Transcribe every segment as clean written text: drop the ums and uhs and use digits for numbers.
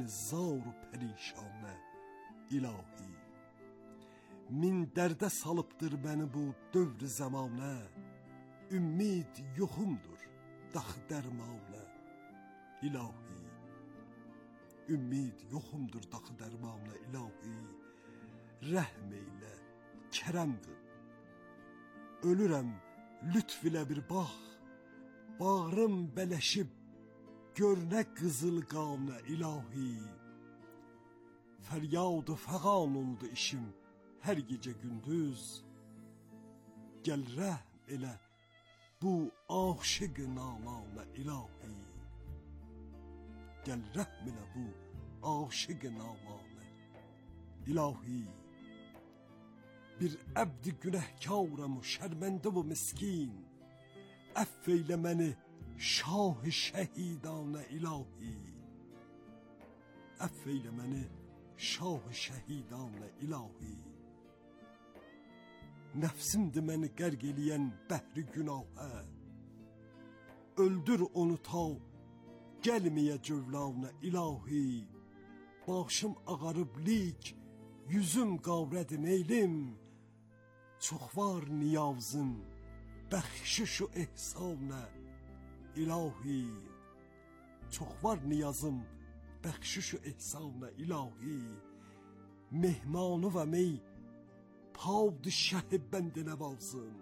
zar perişanə ilahi. Min dərdə salıbdır məni bu dövr zamanə, ümmid yoxumdur daxı dərmanə ilahi. Ümmid yoxumdur daxı dərmanə ilahi. Rəhm eylə, kərəm qıl. Ölürəm, lütf ilə bir bax, bağrım bələşib, görnə qızıl qanə ilahi. Fəryad-ı fəğan oldu işim hər gecə gündüz. Gəl rəhm elə bu aşiq-i namanə ilahi. Gəl rəhm elə bu aşiq-i namanə ilahi. Bir əbd-i günəhkarəm و şərməndə و miskin, əff eylə məni şah-ı şəhidanə ilahi. Əff eylə məni şah-ı şəhidanə ilahi. Nəfsimdir məni qərq eləyən bəhri günahə, öldür onu ta gəlməyə cövlanə ilahi. Başım ağarıb lik, yüzüm qavrədi meylim, çox var niyazım, bəxşiş و ehsanə ilahi. Çox var niyazım, bəxşiş و ehsanə ilahi. Mehmanı və mey padişah bəndə nəvazım.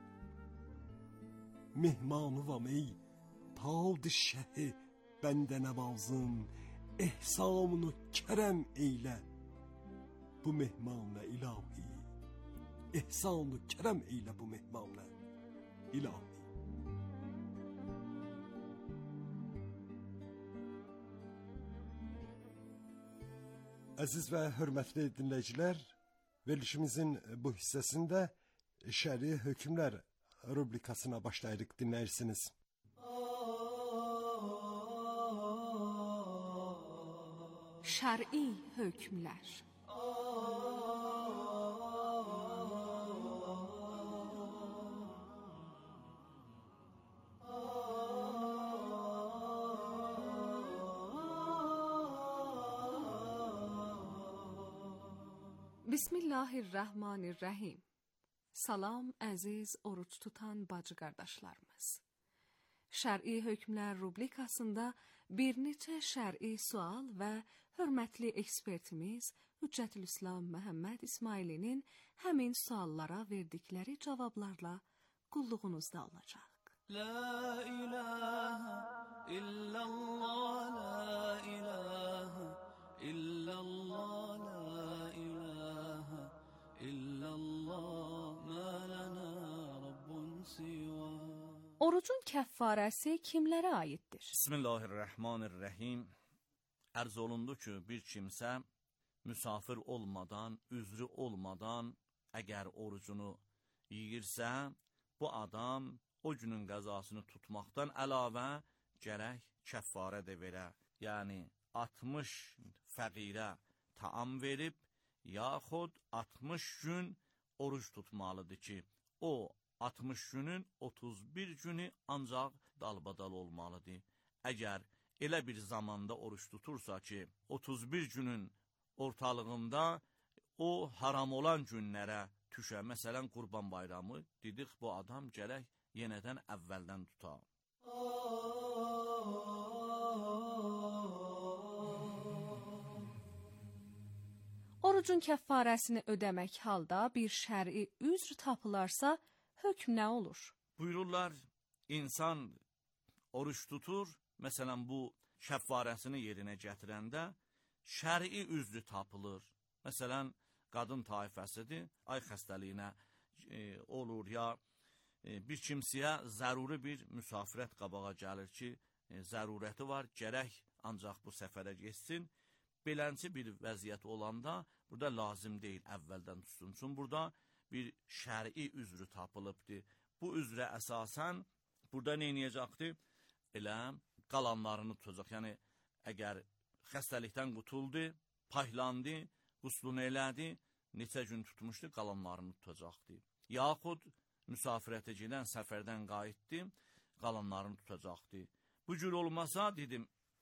Mehmanı və mey padişah bəndə nəvazım. ehsan-ı kərəm eylə bu mehmanə ilahi. ehsan-ı kərəm eylə bu mehmanə ilahi. Əziz və hörmətli dinləyicilər, verilişimizin bu hissəsində şəri hökmlər rubrikasına başlayırıq, dinləyirsiniz. Şər'i hökmlər. Bismillahirrahmanirrahim. Salam əziz oruç tutan bacı qardaşlarımız. Şər'i hökmlər rubrikasında bir neçə şər'i sual və hörmətli ekspertimiz Hüccətülislam Məhəmməd İsmailinin həmin suallara verdikləri cavablarla qulluğunuzda olacaq. La ilahe illallah, la ilahe illallah, la ilahe illallah, ma lana rabbun siwa. Orucun kəffarəsi kimlərə aiddir? Bismillahirrahmanirrahim. Ərz olundu ki, bir kimsə müsafir olmadan, üzrü olmadan əgər orucunu yiyirsə, bu adam o günün qəzasını tutmaqdan əlavə gərək kəffarə də verə. Yəni 60 fəqirə taam verib, yaxud 60 gün oruc tutmalıdır ki, o 60 günün 31 günü ancaq dalbadal olmalıdır. Əgər elə bir zamanda oruç tutursa ki, 31 günün ortalığında o haram olan günlərə düşə, məsələn, Qurban bayramı, dedik bu adam gərək yenədən əvvəldən tuta. Orucun kəffarəsini ödəmək halda bir şər'i üzr tapılarsa, hökm nə olur? Buyururlar, insan oruç tutur, məsələn, bu kəffarəsini yerinə gətirəndə şər'i üzrü tapılır. Məsələn, qadın taifəsidir, ay xəstəliyinə olur, ya bir kimsəyə zəruri bir müsafirət qabağa gəlir ki, zərurəti var, gərək ancaq bu səfərə geçsin. Belənçi bir vəziyyət olanda, burada lazım deyil əvvəldən tutsun. Çünki burada bir şər'i üzrü tapılıbdır. Bu üzrə əsasən, burada nə edəcəkdir? Elə qalanlarını tutacaq. Yəni, əgər xəstəlikdən qutuldu, paylandı, quslunu elədi, neçə gün tutmuşdu, qalanlarını tutacaqdır. Yaxud müsafirətə gedən səfərdən qayıtdı, qalanlarını tutacaqdır. Bu cür olmasa, dedim,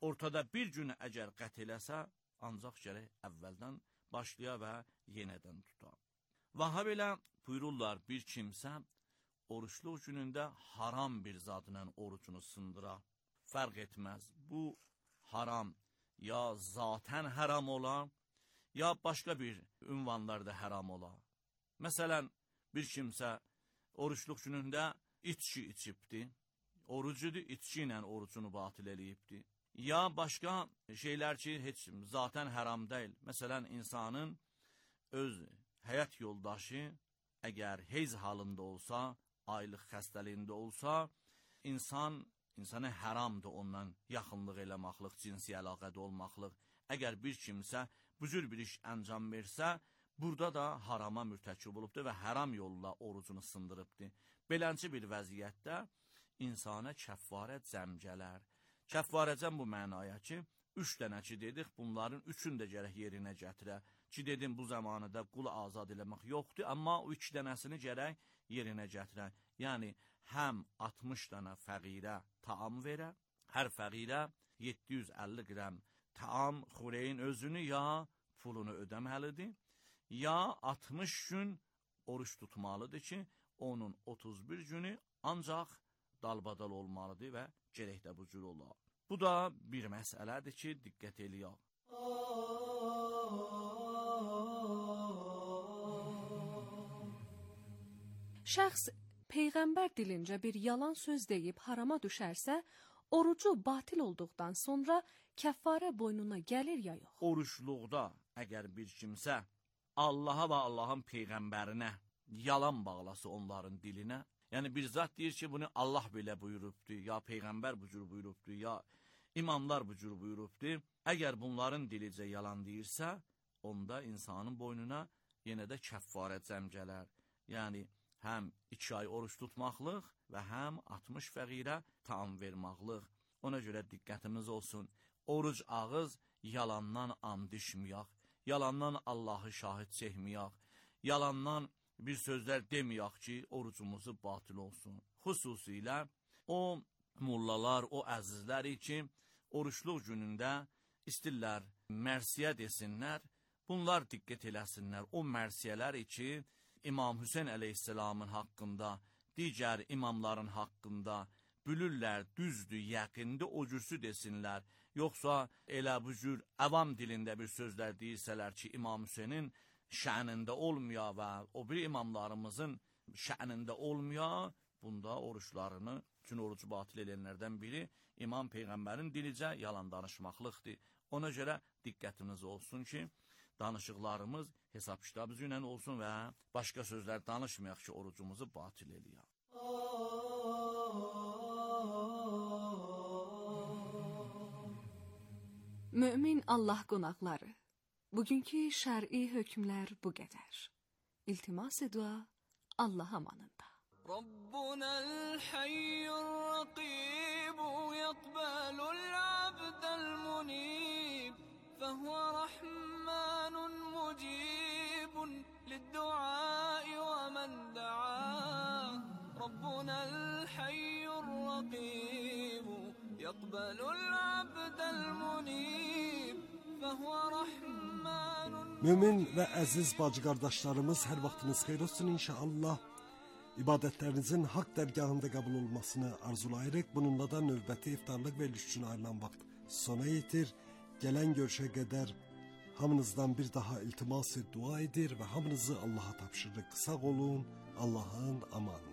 ortada bir gün əgər qət eləsə, ancaq gərək əvvəldən başlaya və yenədən tuta. Vahab elə buyururlar, bir kimsə oruçluq günündə haram bir zadla orucunu sındıra. Fərq etməz, bu haram ya zaten haram ola, ya başqa bir ünvanlarda haram ola. Məsələn, bir kimsə oruçluq günündə içki içibdi, orucudur, içki ilə orucunu batil eləyibdi. Ya başqa şeylər ki, heç zaten haram deyil. Məsələn, insanın öz həyat yoldaşı əgər heyz halında olsa, aylıq xəstəliyində olsa, insana haramdır ondan yaxınlıq eləmaqlıq, cinsi əlaqədə olmaqlıq. Əgər bir kimsə bu cür bir iş əncam versə, burada da harama mürtəkib olubdur və haram yolla orucunu sındırıbdır. Beləncə bir vəziyyətdə insana kəffarət zəm gələr. Kəffarəcəm bu mənaya ki, 3 dənə ki dedik, bunların 3-ünü də gərək yerinə gətirə. Ki dedim, bu zamanıda qulu azad eləmək yoxdur, amma o 2 dənəsini gərək yerinə gətirə. Yəni, həm 60 dənə fəqirə taam verə, hər fəqirə 750 qram taam xureyin özünü ya pulunu ödəməlidir, ya 60 gün oruç tutmalıdır ki, onun 31 günü ancaq dalbadal olmalıdır və gərək də bu cür olar. Bu da bir məsələdir ki, diqqət eləyək. Şəxs Peyğəmbər dilincə bir yalan söz deyib harama düşərsə, orucu batil olduqdan sonra kəffarə boynuna gəlir ya yox? Oruçluqda əgər bir kimsə Allaha və Allahın Peyğəmbərinə yalan bağlası onların dilinə, yəni bir zat deyir ki, bunu Allah belə buyurubdur, ya Peyğəmbər bu cür buyurubdur, ya imamlar bu cür buyurubdur. Əgər bunların dilicə yalan deyirsə, onda insanın boynuna yenə də kəffarət zəm gələr. Yəni, həm 2 ay oruç tutmaqlıq və həm 60 fəqirə taam vermaqlıq. Ona görə diqqətimiz olsun. Oruc ağız, yalandan and içməyək, yalandan Allahı şahid çəkməyək, yalandan bir sözlər deməyək ki, orucumuzu batil olsun. Xüsusilə o mullalar, o əzizləri ki, oruçluq günündə istirlər mərsiyə desinlər, bunlar diqqət eləsinlər. O mərsiyələri ki, İmam Hüseyn əleyhisselamın haqqında, digər imamların haqqında bülürlər, düzdür, yəqində o cürsü desinlər. Yoxsa elə bu cür əvam dilində bir sözlər deyirsələr ki, İmam Hüseynin şənində olmuya və o bir imamlarımızın şənində olmuya, bunda oruçlarını, üçün orucu batil edənlərdən biri İmam Peyğəmbərin dilicə yalan danışmaqlıqdır. Ona görə diqqətimiz olsun ki, danışıqlarımız hesab kitabı ilə olsun və başqa sözlər danışmayaq ki, orucumuzu batil eləyək. Mömin Allah qonaqları, bugünkü şər'i hökmlər bu qədər. İltimas dua Allah amanında. ربنا الحي الرقيب يقبل العبد المنيب فهو رحمن مجيب للدعاء ومن دعاه ربنا الحي الرقيب يقبل العبد المنيب فهو رحمن. Mömin və əziz bacı qardaşlarımız, hər vaxtınız xeyir olsun inşallah. İbadətlərinizin haqq dərgahında qəbul olmasını arzulayırıq. Bununla da növbəti iftarlıq veriliş üçün ayrılan vaxt sona yetir. Gələn görüşə qədər hamınızdan bir daha iltimas dua edir və hamınızı Allaha tapşırırıq. Sağ olun, Allahın amanı.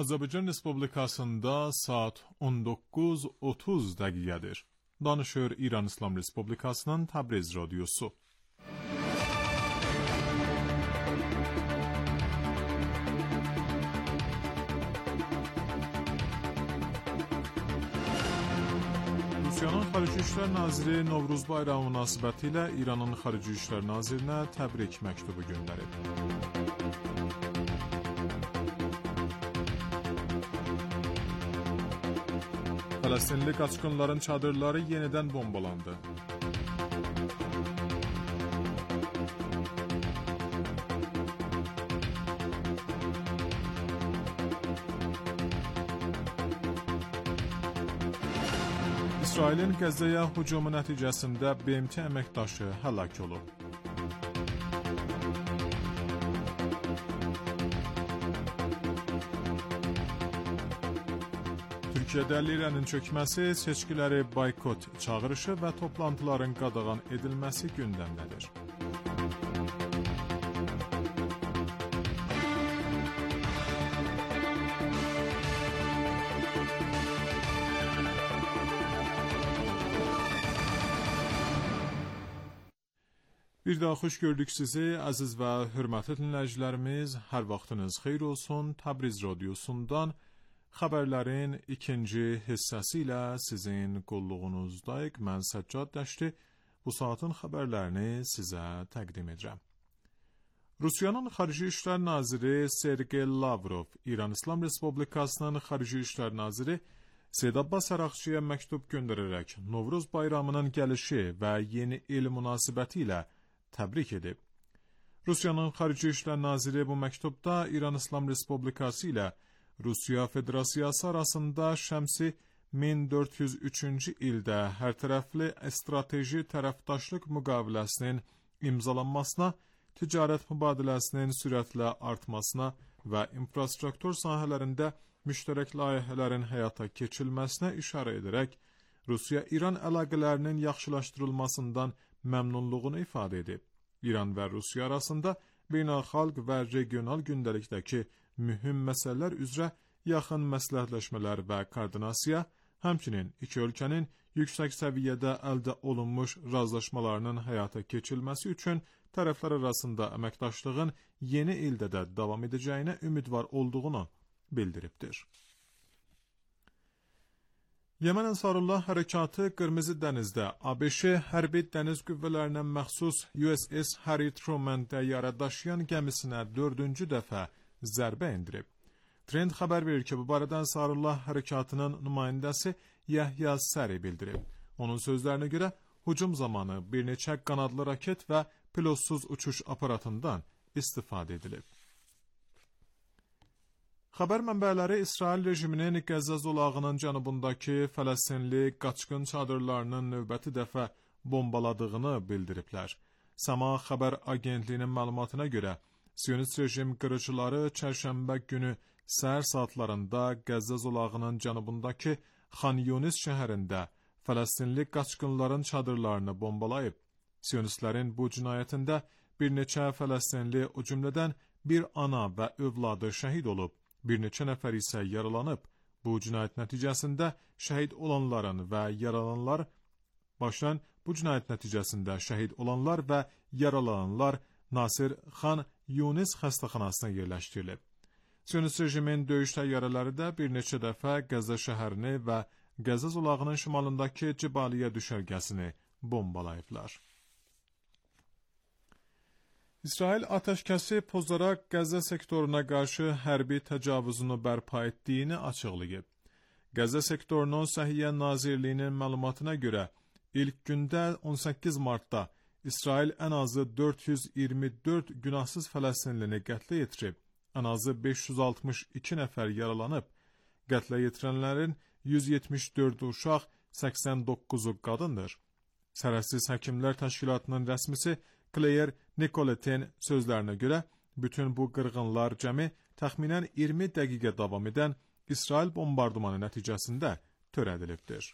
Azərbaycan Respublikasında saat 19:30 dəqiqədir. Danışır İran İslam Respublikasının Təbriz radiosu. Rusiyanın Xarici İşlər Naziri Novruz bayramı münasibətilə İranın Xarici İşlər Nazirinə təbrik məktubu göndərib. Fələstinli qaçqınların çadırları yenidən bombalandı. İsrailin Qəzzəyə hücumu nəticəsində BMT əməkdaşı həlak olub. Türkiyədə Liranın çökməsi, seçkiləri boykot çağırışı və toplantıların qadağan edilməsi gündəmdədir. Bir daha xoş gördük sizi, əziz və hörmətli dinləyicilərimiz. Hər vaxtınız xeyir olsun. Təbriz radiosundan xəbərlərin ikinci hissəsi ilə sizin qulluğunuzdayıq. Mən Səccad Dəşti bu saatın xəbərlərini sizə təqdim edirəm. Rusiyanın Xarici İşlər Naziri Sergey Lavrov, İran İslam Respublikasının Xarici İşlər Naziri Seyid Abbas Araqçıya məktub göndərərək Novruz bayramının gəlişi və yeni il münasibəti ilə təbrik edib. Rusiyanın Xarici İşlər Naziri bu məktubda İran İslam Respublikası ilə Rusiya Federasiyası arasında şəmsi 1403-cü ildə hərtərəfli strateji tərəfdaşlıq müqaviləsinin imzalanmasına, ticarət mübadiləsinin sürətlə artmasına və infrastruktur sahələrində müştərək layihələrin həyata keçirilməsinə işarə edərək, Rusiya-İran əlaqələrinin yaxşılaşdırılmasından məmnunluğunu ifadə edib. İran və Rusiya arasında beynəlxalq və regional gündəlikdəki mühüm məsələlər üzrə yaxın məsləhətləşmələr və koordinasiya, həmçinin iki ölkənin yüksək səviyyədə əldə olunmuş razılaşmalarının həyata keçirilməsi üçün tərəflər arasında əməkdaşlığın yeni ildə də davam edəcəyinə ümidvar olduğunu bildiribdir. Yemen Ensarullah Hərəkatı Qırmızı dənizdə ABŞ hərbi dəniz qüvvələrinə məxsus USS Harry Truman təyyarə daşıyan gəmisinə 4-cü dəfə zərbə endirib. Trend xəbər verir ki, bu barədə Ensarullah Hərəkatının nümayəndəsi Yahya Səri bildirib. Onun sözlərinə görə hücum zamanı bir neçə qanadlı raket və pilotsuz uçuş aparatından istifadə edilib. Xəbər mənbələri İsrail rejiminin Qəzza zolağının cənubundakı Fələstinli qaçqın çadırlarının növbəti dəfə bombaladığını bildiriblər. Sama xəbər agentliyinin məlumatına görə, Siyonist rejim qırıcıları çərşənbə günü səhər saatlarında Qəzza zolağının cənubundakı Xan Yunis şəhərində Fələstinli qaçqınların çadırlarını bombalayıb. Siyonistlərin bu cinayətində bir neçə Fələstinli, o cümlədən bir ana və övladı şəhid olub. Bir neçə nəfər isə yaralanıb. Bu cinayət nəticəsində şəhid olanların və yaralananlar Nasir Xan Yunis xəstəxanasına yerləşdirilib. Siyonist rejimin döyüş təyyarələri də bir neçə dəfə Qəzza şəhərini və Qəzza zolağının şimalındakı Cibaliyə düşərgəsini bombalayıblar. İsrail atəşkəsi pozaraq Qəzza sektoruna qarşı hərbi təcavüzünü bərpa etdiyini açıqlayıb. Qəzza sektorunun Səhiyyə Nazirliyinin məlumatına görə ilk gündə 18 martda İsrail ən azı 424 günahsız Fələstinlini qətlə yetirib, ən azı 562 nəfər yaralanıb. Qətlə yetirənlərin 174 uşaq, 89-u qadındır. Sərhədsiz Həkimlər Təşkilatının rəsmisi Claire Nicoletin sözlərinə görə, bütün bu qırğınlar cəmi təxminən 20 dəqiqə davam edən İsrail bombardımanı nəticəsində törədilibdir.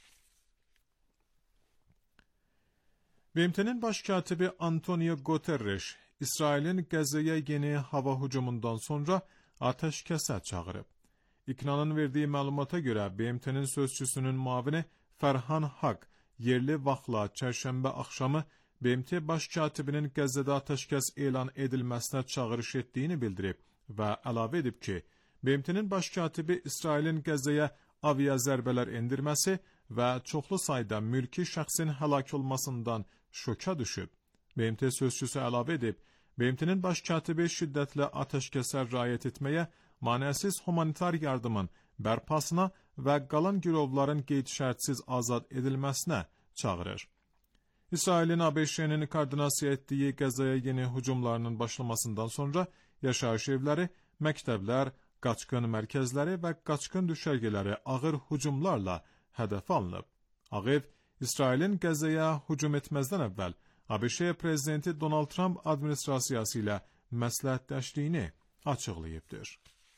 BMT-nin baş katibi Antonio Guterres, İsrailin Qəzzəyə yeni hava hücumundan sonra atəşkəsə çağırıb. İKNA'nın verdiyi məlumata görə BMT-nin sözçüsünün muavini Fərhan Haq yerli vaxtla çərşənbə axşamı BMT baş katibinin Qəzzədə atəşkəs elan edilməsinə çağırış etdiyini bildirib və əlavə edib ki, BMT-nin baş katibi İsrailin Qəzzəyə avia zərbələr endirməsi və çoxlu sayda mülki şəxsin həlak olmasından şoka düşüb. BMT sözçüsü əlavə edib, BMT-nin baş katibi şiddətlə atəşkəsə riayət etməyə, manəsiz humanitar yardımın bərpasına və qalan girovların qeyd-şərtsiz azad edilməsinə çağırır. İsrailin ABŞ-nin koordinasiya etdiyi Qəzzaya yeni hücumlarının başlamasından sonra yaşayış evləri, məktəblər, qaçqın mərkəzləri və qaçqın düşərgələri ağır hücumlarla hədəf alınıb. Ağ Ev, İsrailin Qəzzaya hücum etməzdən əvvəl ABŞ prezidenti Donald Trump administrasiyası ilə məsləhətləşdiyini açıqlayıbdır.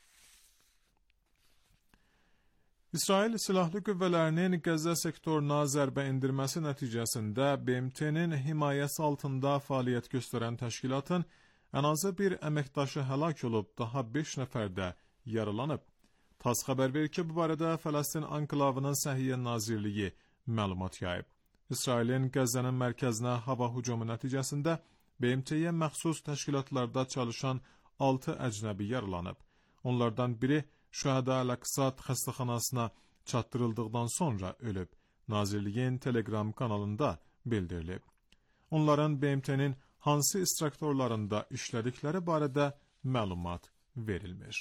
İsrail Silahlı Qüvvələrinin Qəzza sektoruna zərbə endirməsi nəticəsində BMT-nin himayəsi altında fəaliyyət göstərən təşkilatın ən azı bir əməkdaşı həlak olub, daha 5 nəfər də yaralanıb. TASS xəbər verir ki, bu barədə Fələstin anklavının Səhiyyə Nazirliyi məlumat yayıb. İsrailin Qəzzənin mərkəzinə hava hücumu nəticəsində BMT-yə məxsus təşkilatlarda çalışan 6 əcnəbi yaralanıb. Onlardan biri Şühəda Əl-Əqsad xəstəxanasına çatdırıldıqdan sonra ölüb. Nazirliyin Telegram kanalında bildirilib. Onların BMT-nin hansı instruktorlarında işlədikləri barədə məlumat verilmir.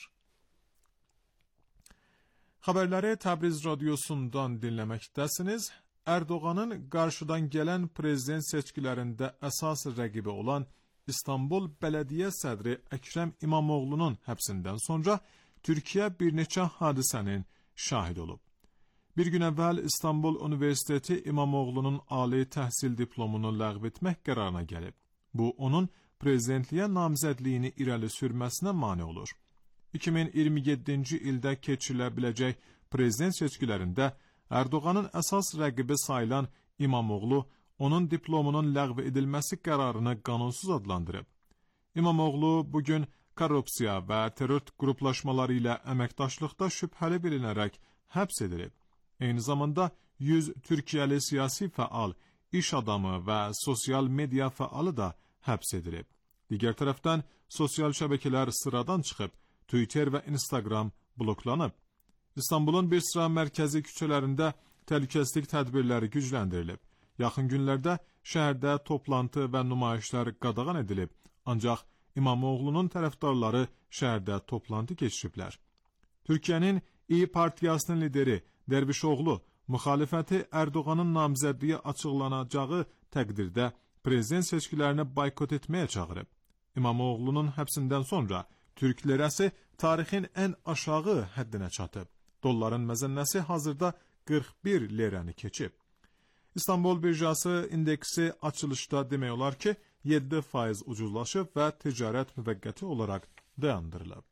Xəbərləri Təbriz radiosundan dinləməkdəsiniz. Erdoğan'ın qarşıdan gələn prezident seçkilərində əsas rəqibi olan İstanbul Bələdiyyə sədri Əkrəm İmamoğlu'nun həbsindən sonra Türkiyə bir neçə hadisənin şahid olub. Bir gün əvvəl İstanbul Universiteti İmamoğlu'nun ali təhsil diplomunu ləğv etmək qərarına gəlib. Bu, onun prezidentliyə namizədliyini irəli sürməsinə mane olur. 2027-ci ildə keçirilə biləcək prezident seçkilərində Erdoğan'ın əsas rəqibi sayılan İmamoğlu, onun diplomunun ləğv edilməsi qərarını qanunsuz adlandırıb. İmamoğlu bugün korrupsiya və terror qruplaşmaları ilə əməkdaşlıqda şübhəli bilinərək həbs edilib. Eyni zamanda 100 Türkiyəli siyasi fəal, iş adamı və sosial media fəalı da həbs edilib. Digər tərəfdən sosial şəbəkələr sıradan çıxıb, Twitter və Instagram bloklanıb. İstanbulun bir sıra mərkəzi küçələrində təhlükəsizlik tədbirləri gücləndirilib. Yaxın günlərdə şəhərdə toplantı və nümayişlər qadağan edilib, ancaq İmamoğlu'nun tərəfdarları şəhərdə toplantı keçiriblər. Türkiyənin İYİ Partiyasının lideri Dervişoğlu, müxalifəti Erdoğan'ın namizədliyi açıqlanacağı təqdirdə prezident seçkilərini boykot etməyə çağırıb. İmamoğlu'nun həbsindən sonra Türk lirəsi tarixin ən aşağı həddinə çatıb. Dolların məzənnəsi hazırda 41 lirəni keçib. İstanbul birjası indeksi açılışda demək olar ki, 7% ucuzlaşıb və ticarət müvəqqəti olaraq dayandırılıb.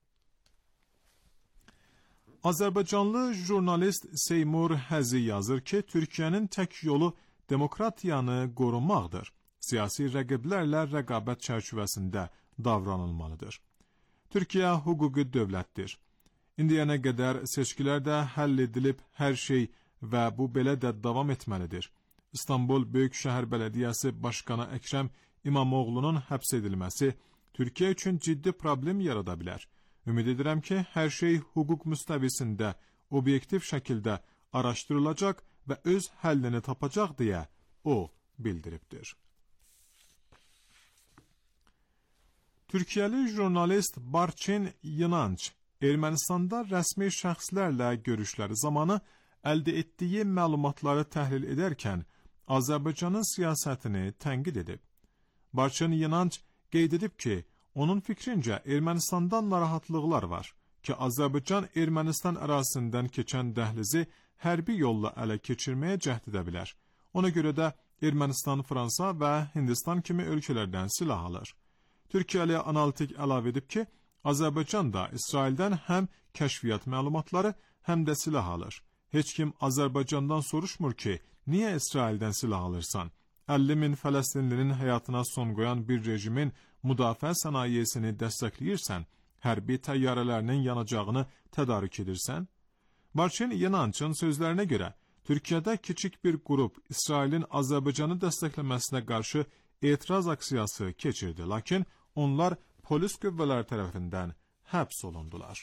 Azərbaycanlı jurnalist Seymur Həzi yazır ki, Türkiyənin tək yolu demokratiyanı qorumaqdır. Siyasi rəqiblərlə rəqabət çərçivəsində davranılmalıdır. Türkiyə hüquqi dövlətdir. İndiyənə qədər seçkilərdə həll edilib hər şey və bu belə də davam etməlidir. İstanbul Böyükşəhər Bələdiyyəsi Başqanı Əkrəm İmamoğlu'nun həbs edilməsi Türkiyə üçün ciddi problem yarada bilər. Ümid edirəm ki, hər şey hüquq müstəvisində, obyektiv şəkildə araşdırılacaq və öz həllini tapacaq deyə o bildiribdir. Türkiyəli jurnalist Barçin Yınanç Ermənistanda rəsmi şəxslərlə görüşləri zamanı əldə etdiyi məlumatları təhlil edərkən Azərbaycanın siyasətini tənqid edib. Barçın Yınanç qeyd edib ki, onun fikrincə Ermənistanda narahatlıqlar var ki, Azərbaycan Ermənistan ərazisindən keçən dəhlizi hərbi yolla ələ keçirməyə cəhd edə bilər. Ona görə də Ermənistan, Fransa və Hindistan kimi ölkələrdən silah alır. Türkiyəli analitik əlavə edib ki, Azərbaycan da İsraildən həm kəşfiyyat məlumatları, həm də silah alır. Heç kim Azərbaycandan soruşmur ki, niyə İsraildən silah alırsan? 50 min Fələstinlinin həyatına son qoyan bir rejimin müdafiə sənayesini dəstəkləyirsən, hərbi təyyarələrinin yanacağını tədarik edirsən? Marçin Yenançın sözlərinə görə, Türkiyədə kiçik bir qrup İsrailin Azərbaycanı dəstəkləməsinə qarşı etiraz aksiyası keçirdi, lakin onlar polis qüvvələri tərəfindən həbs olundular.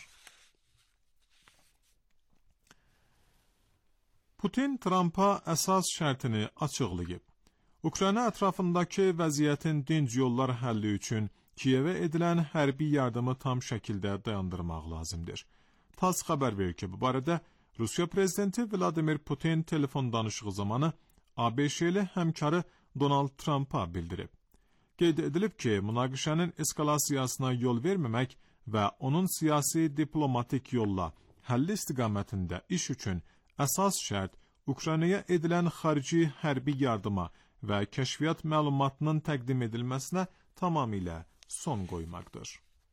Putin Trumpa əsas şərtini açıqlayıb. Ukrayna ətrafındakı vəziyyətin dinc yollar həlli üçün Kiyevə edilən hərbi yardımı tam şəkildə dayandırmaq lazımdır. TASS xəbər verir ki, bu barədə Rusiya prezidenti Vladimir Putin telefon danışığı zamanı ABŞ-li həmkarı Donald Trump'a bildirib. Qeyd edilib ki, münaqişənin eskalasiyasına yol verməmək və onun siyasi diplomatik yolla həlli istiqamətində iş üçün əsas şərt Ukraynaya edilən xarici hərbi yardıma və kəşfiyyat məlumatının təqdim edilməsinə tamamilə son qoymaqdır.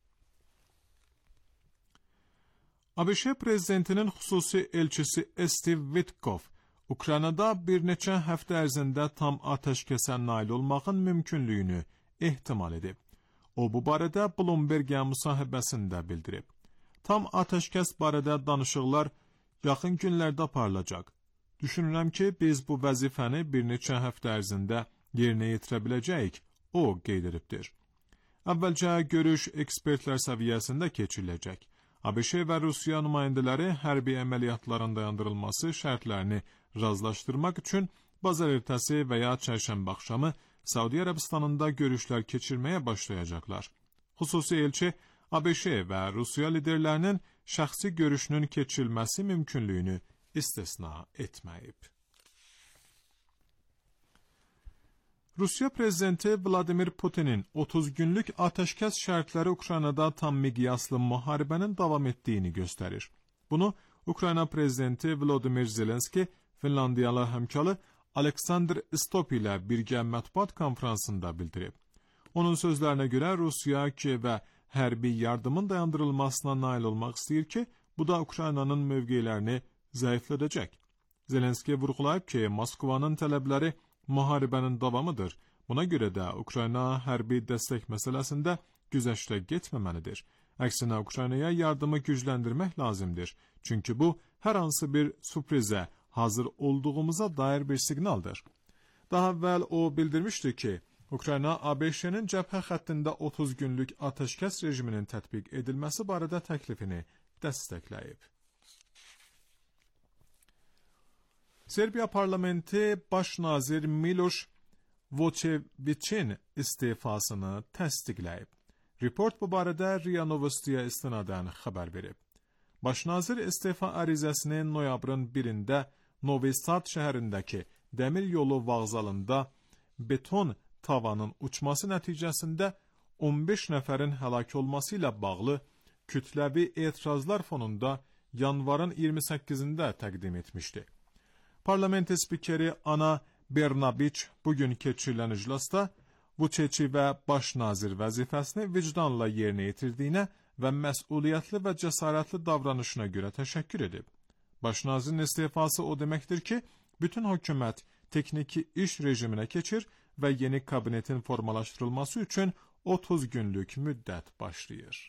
ABŞ prezidentinin xüsusi elçisi Steve Witkoff, Ukraynada bir neçə həftə ərzində tam atəşkəsə nail olmağın mümkünlüyünü ehtimal edib. O, bu barədə Bloomberg müsahibəsində bildirib. Tam atəşkəs barədə danışıqlar yaxın günlərdə aparılacaq. Düşünürəm ki, biz bu vəzifəni bir neçə həftə ərzində yerinə yetirə biləcəyik, o qeyd edibdir. Əvvəlcə görüş ekspertlər səviyyəsində keçiriləcək. ABŞ və Rusiya nümayəndələri hərbi əməliyyatların dayandırılması şərtlərini razılaşdırmaq üçün bazar ertəsi və ya çərşənbə axşamı Saudiya Ərəbistanında görüşlər keçirməyə başlayacaqlar. Xüsusi elçi ABŞ və Rusiya liderlərinin şəxsi görüşünün keçirilməsi mümkünlüyünü istisna etməyib. Rusiya prezidenti Vladimir Putin'in 30 günlük atəşkəs şərtləri Ukraynada tam miqyaslı müharibənin davam etdiyini göstərir. Bunu Ukrayna prezidenti Volodymyr Zelenski, Finlandiyalı həmkarı Aleksandr Stop ilə birgə mətbuat konfransında bildirib. Onun sözlərinə görə Rusiya Kiyevə hərbi yardımın dayandırılmasına nail olmaq istəyir ki, bu da Ukraynanın mövqelərini zəiflədəcək. Zelenski vurğulayıb ki, Moskvanın tələbləri müharibənin davamıdır. Buna görə də Ukrayna hərbi dəstək məsələsində güzəştə getməməlidir. Əksinə Ukraynaya yardımı gücləndirmək lazımdır. Çünki bu, hər hansı bir sürprizə hazır olduğumuza dair bir siqnaldır. Daha əvvəl o bildirmişdi ki, Ukrayna ABŞ-nin cəbhə xəttində 30 günlük atəşkəs rejiminin tətbiq edilməsi barədə təklifini dəstəkləyib. Serbiya parlamenti baş nazir Miloš Vučevićin istifasını təsdiqləyib. Report bu barədə RIA Novostiyə istinadən xəbər verib. Baş nazir istifa ərizəsini noyabrın 1-də Novi Sad şəhərindəki dəmir yolu vağzalında beton tavanın uçması nəticəsində 15 nəfərin həlak olması ilə bağlı kütləvi etirazlar fonunda yanvarın 28-də təqdim etmişdi. Parlament spikeri Ana Bernabiç bugün keçirilən iclasda Vučić və baş nazir vəzifəsini vicdanla yerinə yetirdiyinə və məsuliyyətli və cəsarətli davranışına görə təşəkkür edib. Baş nazirin istifası o deməkdir ki, bütün hökumət texniki iş rejiminə keçir və yeni kabinetin formalaşdırılması üçün 30 günlük müddət başlayır.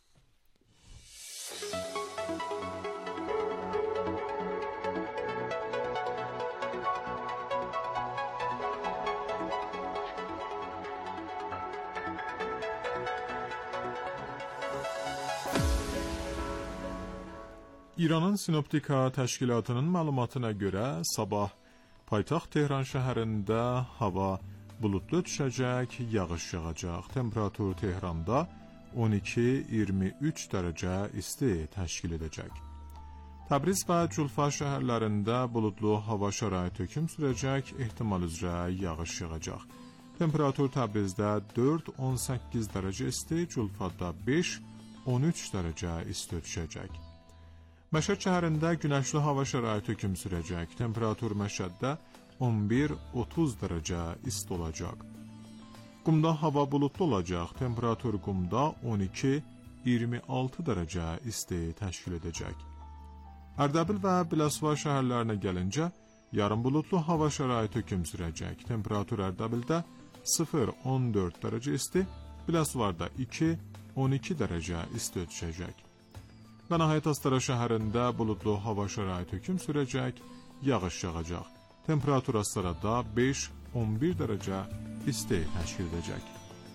İranın Sinoptika təşkilatının məlumatına görə sabah paytaxt Tehran şəhərində hava buludlu düşəcək, yağış yağacaq. Temperatur Tehranda 12-23 dərəcə isti təşkil edəcək. Təbriz və Culfa şəhərlərində buludlu hava şəraiti hökm sürəcək, ehtimal üzrə yağış yağacaq. Temperatur Təbrizdə 4-18 dərəcə isti, Culfada 5-13 dərəcə isti düşəcək. Məşəd şəhərində günəşli hava şəraiti hökm sürəcək. Temperatur Məşəddə 11-30 dərəcə isti olacaq. Qumda hava buludlu olacaq. Temperatur Qumda 12-26 dərəcə isti təşkil edəcək. Ərdəbil və Biləsuvar şəhərlərinə gəlincə, yarım buludlu hava şəraiti hökm sürəcək. Temperatur Ərdəbildə 0-14 dərəcə isti, Biləsuvarda 2-10 12 dərəcə isti düşəcək. Və nəhayət Astara şəhərində buludlu hava şəraiti hökm sürəcək, yağış yağacaq. Temperatur Astarada 5-11 dərəcə isti təşkil edəcək.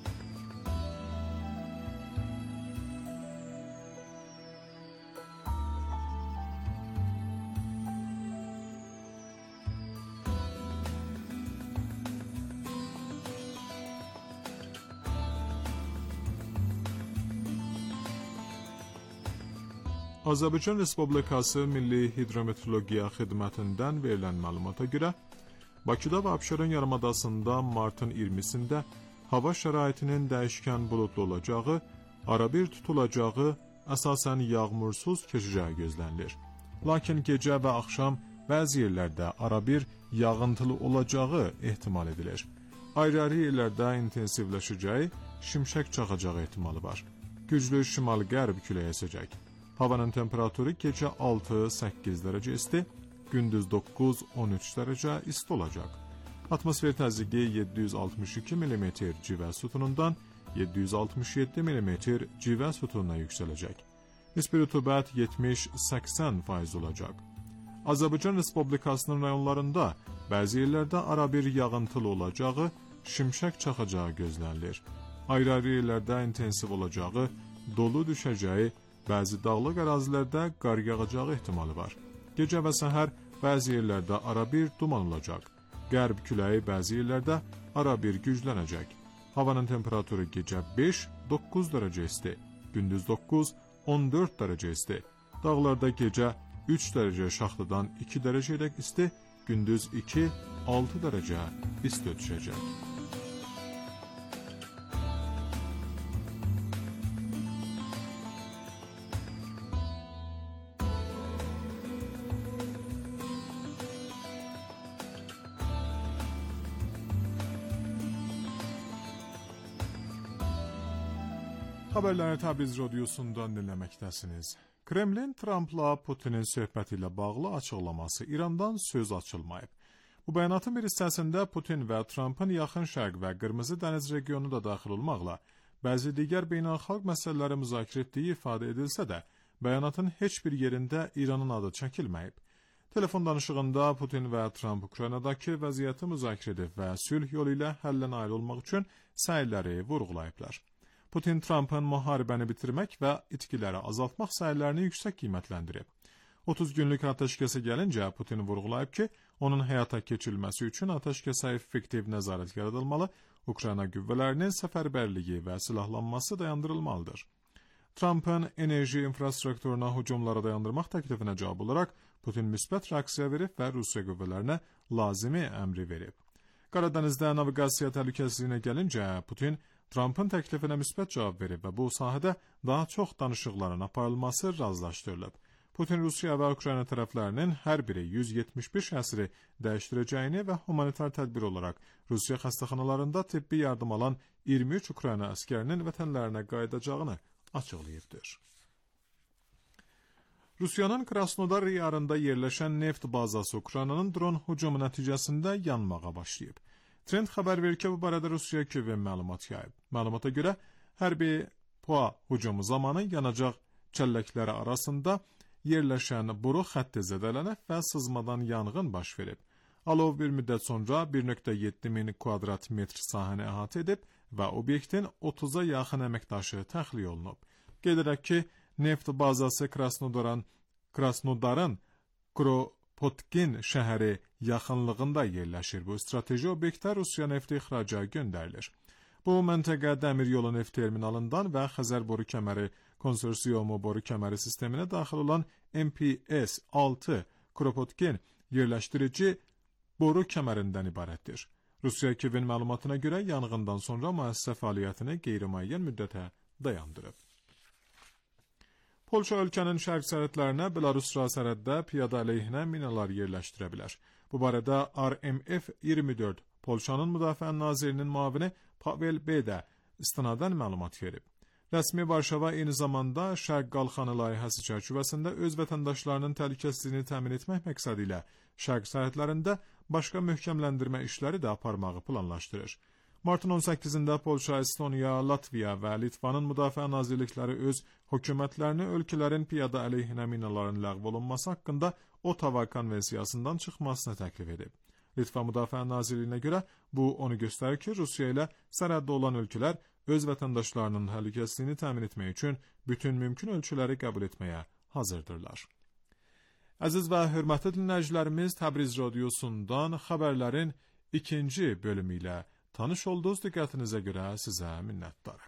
Azərbaycan Respublikası Milli Hidrometeorologiya Xidmətindən verilən məlumata görə, Bakıda və Abşeron yarımadasında martın 20-sində hava şəraitinin dəyişkən buludlu olacağı, arabir tutulacağı, əsasən yağmursuz keçəcəyi gözlənilir. Lakin gecə və axşam bəzi yerlərdə arabir yağıntılı olacağı ehtimal edilir. Ayrı-ayrı yerlərdə intensivləşəcəyi, şimşək çaxacağı ehtimalı var. Güclü şimal-qərb küləyi əsəcək. Havanın temperaturu gecə 6-8 dərəcə isti, gündüz 9-13 dərəcə isti olacaq. Atmosfer təzyiqi 762 mm civə sütunundan 767 mm civə sütununa yüksələcək. Nisbi rütubət 70-80% olacaq. Azərbaycan Respublikasının rayonlarında bəzi yerlərdə arabir yağıntılı olacağı, şimşək çaxacağı gözlənilir. Ayrı-ayrı yerlərdə intensiv olacağı, dolu düşəcəyi, bəzi dağlıq ərazilərdə qar yağacağı ehtimalı var. Gecə və səhər bəzi yerlərdə arabir duman olacaq. Qərb küləyi bəzi yerlərdə arabir güclənəcək. Havanın temperaturu gecə 5-9 dərəcə isti, gündüz 9-14 dərəcə isti. Dağlarda gecə 3 dərəcə şaxtadan 2 dərəcədək isti, gündüz 2-6 dərəcə isti düşəcək. Xəbərləri Təbriz radiosundan dinləməkdəsiniz. Kremlin Trampla Putinin söhbəti ilə bağlı açıqlaması İrandan söz açılmayıb. Bu bəyanatın bir hissəsində Putin və Trampın Yaxın Şərq və Qırmızı Dəniz regionu da daxil olmaqla bəzi digər beynəlxalq məsələləri müzakirə etdiyi ifadə edilsə də, bəyanatın heç bir yerində İranın adı çəkilməyib. Telefon danışığında Putin və Tramp Ukraynadakı vəziyyəti müzakirə edib və sülh yolu ilə həllə nail olmaq üçün səyləri vurğulayıblar. Putin Trampın müharibəni bitirmək və itkiləri azaltmaq səylərini yüksək qiymətləndirib. 30 günlük atəşkəsə gəlincə Putin vurğulayıb ki, onun həyata keçirilməsi üçün atəşkəsə effektiv nəzarət yaradılmalı, Ukrayna qüvvələrinin səfərbərliyi və silahlanması dayandırılmalıdır. Trampın enerji infrastrukturuna hücumları dayandırmaq təklifinə cavab olaraq Putin müsbət reaksiya verib və Rusiya qüvvələrinə lazımi əmri verib. Qaradənizdə naviqasiya təhlükəsizliyinə gəlincə Putin Trampın təklifinə müsbət cavab verib və bu sahədə daha çox danışıqların aparılması razılaşdırılıb. Putin Rusiya və Ukrayna tərəflərinin hər biri 171 şəxsi dəyişdirəcəyini və humanitar tədbir olaraq Rusiya xəstəxanalarında tibbi yardım alan 23 Ukrayna əskərinin vətənlərinə qayıdacağını açıqlayıbdır. Rusiyanın Krasnodar riyarında yerləşən neft bazası Ukraynanın dron hücumu nəticəsində yanmağa başlayıb. Trend xəbər verir ki, bu barədə Rusiya KİV məlumat yayıb. Məlumata görə, hərbi PUA hücumu zamanı yanacaq çəlləkləri arasında yerləşən boru xətti zədələnib və sızmadan yanğın baş verib. Alov bir müddət sonra 1.7 min kvadrat metr sahəni əhatə edib və obyektin 30-a yaxın əməkdaşı təxliyə olunub. Qeyd edək ki, neft bazası Krasnodarın Kropotkin şəhəri yaxınlığında yerləşir. Bu strateji obyektə Rusiya nefti ixraca göndərilir. Bu məntəqə dəmir yolu neft terminalından və Xəzər boru kəməri konsorsiumu boru kəməri sisteminə daxil olan MPS-6 Kropotkin yerləşdirici boru kəmərindən ibarətdir. Rusiya KİV-in məlumatına görə yanğından sonra müəssisə fəaliyyətini qeyri-müəyyən müddətə dayandırıb. Polşa ölkənin şərq sərhədlərinə Belarus sərhəddə piyada əleyhinə minalar yerləşdirə bilər. Bu barədə RMF-24 Polşanın Müdafiə Nazirinin müavini Pavel B-də istinadən məlumat verib. Rəsmi Varşava eyni zamanda Şərq Qalxanı layihəsi çərçivəsində öz vətəndaşlarının təhlükəsizliyini təmin etmək məqsədi ilə şərq sərhədlərində başqa möhkəmləndirmə işləri də aparmağı planlaşdırır. Martın 18-də Polşa, Estoniya, Latviya və Litvanın müdafiə nazirlikləri öz hökumətlərini ölkələrin piyada əleyhinə minaların ləğv olunması haqqında Ottawa konvensiyasından çıxmasını təklif edib. Litva Müdafiə Nazirliyinə görə bu onu göstərir ki, Rusiya ilə sərhəddə olan ölkələr öz vətəndaşlarının təhlükəsizliyini təmin etmək üçün bütün mümkün ölçüləri qəbul etməyə hazırdırlar. Əziz və hörmətli dinləyicilərimiz, Təbriz radiosundan xəbərlərin ikinci bölümü ilə tanış olduğunuz diqqətinizə görə sizə minnətdarıq.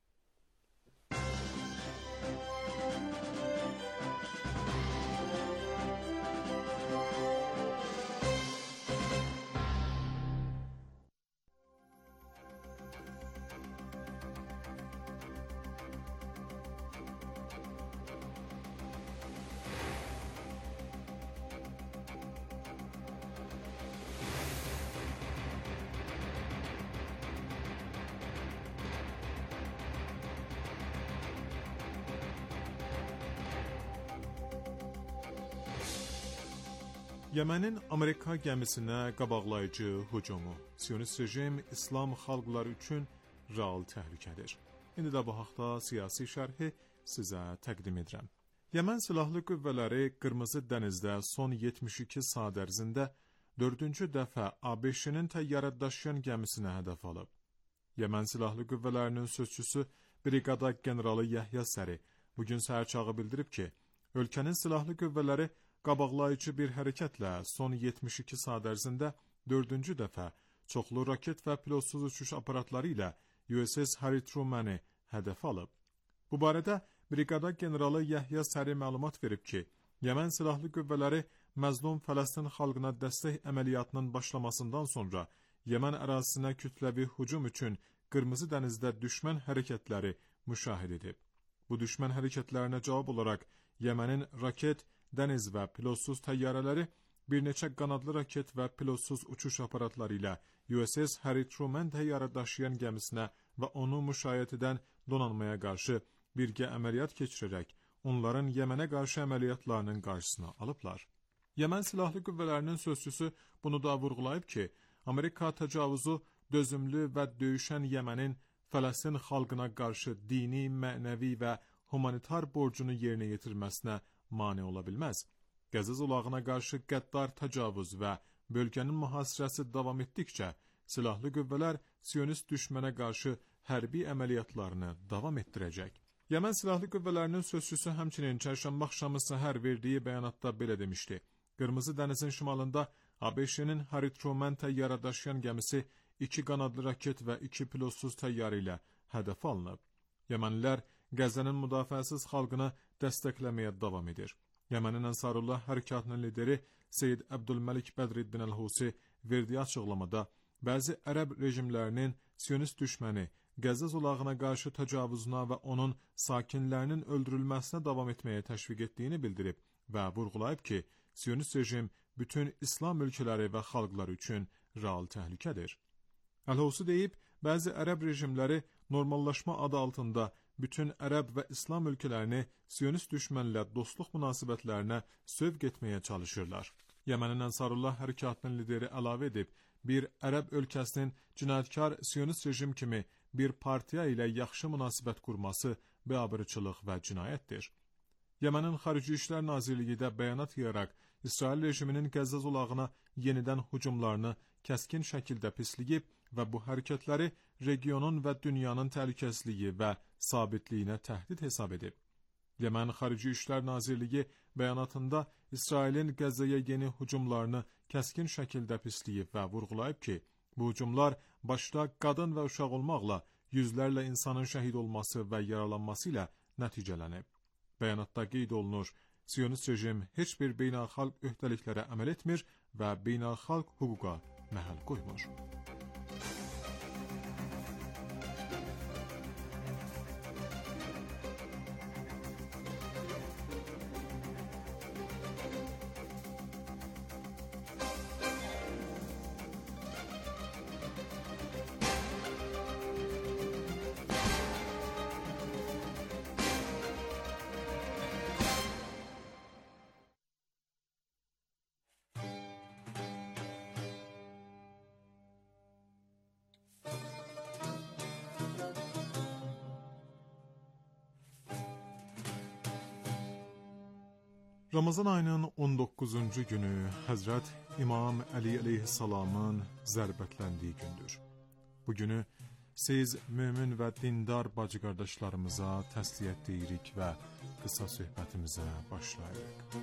Yemenin Amerika gəmisinə qabaqlayıcı hücumu. Siyonist rejim İslam xalqları üçün real təhlükədir. İndi də bu haqda siyasi şərhi sizə təqdim edirəm. Yemen Silahlı Qüvvələri Qırmızı Dənizdə son 72 saat ərzində 4-cü dəfə ABŞ-nin təyyarə daşıyan gəmisinə hədəf alıb. Yemen Silahlı Qüvvələrinin sözçüsü Briqada generalı Yahya Səri bugün səhər çağı bildirib ki, ölkənin silahlı qüvvələri qabaqlayıcı bir hərəkətlə son 72 saat ərzində 4-cü dəfə çoxlu raket və pilotsuz uçuş aparatları ilə USS Harry Truman'ı hədəf alıb. Bu barədə Briqada generalı Yahya Səri məlumat verib ki, Yemen Silahlı Qüvvələri məzlum Fələstin xalqına dəstək əməliyyatının başlamasından sonra Yemen ərazisinə kütləvi hücum üçün Qırmızı Dənizdə düşmən hərəkətləri müşahidə edib. Bu düşmən hərəkətlərinə cavab olaraq Yemenin raket, dəniz və pilotsuz təyyarələri bir neçə qanadlı raket və pilotsuz uçuş aparatları ilə USS Harry Truman təyyarə daşıyan gəmisinə və onu müşayiət edən donanmaya qarşı birgə əməliyyat keçirərək onların Yemenə qarşı əməliyyatlarının qarşısını alıblar. Yemen Silahlı Qüvvələrinin sözçüsü bunu da vurğulayıb ki, Amerika təcavüzü dözümlü və döyüşən Yemenin Fələstin xalqına qarşı dini, mənəvi və humanitar borcunu yerinə yetirməsinə mane ola bilməz. Qəzza zolağına qarşı qəddar təcavüz və bölgənin mühasirəsi davam etdikcə, silahlı qüvvələr Siyonist düşmənə qarşı hərbi əməliyyatlarını davam etdirəcək. Yemen Silahlı Qüvvələrinin sözçüsü həmçinin çərşənbə axşamı səhər verdiyi bəyanatda belə demişdi. Qırmızı dənizin şimalında ABŞ-nin Harry Truman təyyarə daşıyan gəmisi 2 qanadlı raket və 2 pilotsuz təyyarə ilə hədəf alınıb. Yemenlilər Qəzzənin müdafiəsiz xalqını dəstəkləməyə davam edir. Yemenin Ənsarullah hərəkatının lideri Seyyid Əbdülməlik Bədriddin Əl-Husi verdiyi açıqlamada bəzi ərəb rejimlərinin Siyonist düşməni Qəzza zolağına qarşı təcavüzünə və onun sakinlərinin öldürülməsinə davam etməyə təşviq etdiyini bildirib və vurğulayıb ki, Siyonist rejim bütün İslam ölkələri və xalqları üçün real təhlükədir. Əl-Husi deyib, bəzi ərəb rejimləri normallaşma adı altında bütün ərəb və İslam ölkələrini Siyonist düşmənlə dostluq münasibətlərinə sövq etməyə çalışırlar. Yemenin Ənsarullah hərəkatının lideri əlavə edib, bir ərəb ölkəsinin cinayətkar Siyonist rejim kimi bir partiya ilə yaxşı münasibət qurması biabırçılıq və cinayətdir. Yemenin Xarici İşlər Nazirliyi də bəyanat yayaraq İsrail rejiminin Qəzza zolağına yenidən hücumlarını kəskin şəkildə pisləyib və bu hərəkətləri regionun və dünyanın təhlükəsizliyi və sabitliyinə təhdid hesab edib. Yemen Xarici İşlər Nazirliyi bəyanatında İsrailin Qəzzaya yeni hücumlarını kəskin şəkildə pisləyib və vurğulayıb ki, bu hücumlar başda qadın və uşaq olmaqla yüzlərlə insanın şəhid olması və yaralanması ilə nəticələnib. Bəyanatda qeyd olunur, Siyonist rejim heç bir beynəlxalq öhdəliklərə əməl etmir və beynəlxalq hüquqa məhəl qoymur. Ramazan ayının 19-cu günü Həzrət İmam Əli əleyhissalamın zərbətləndiyi gündür. Bu günü siz mömin və dindar bacı qardaşlarımıza təsliyyət deyirik və qısa söhbətimizə başlayırıq.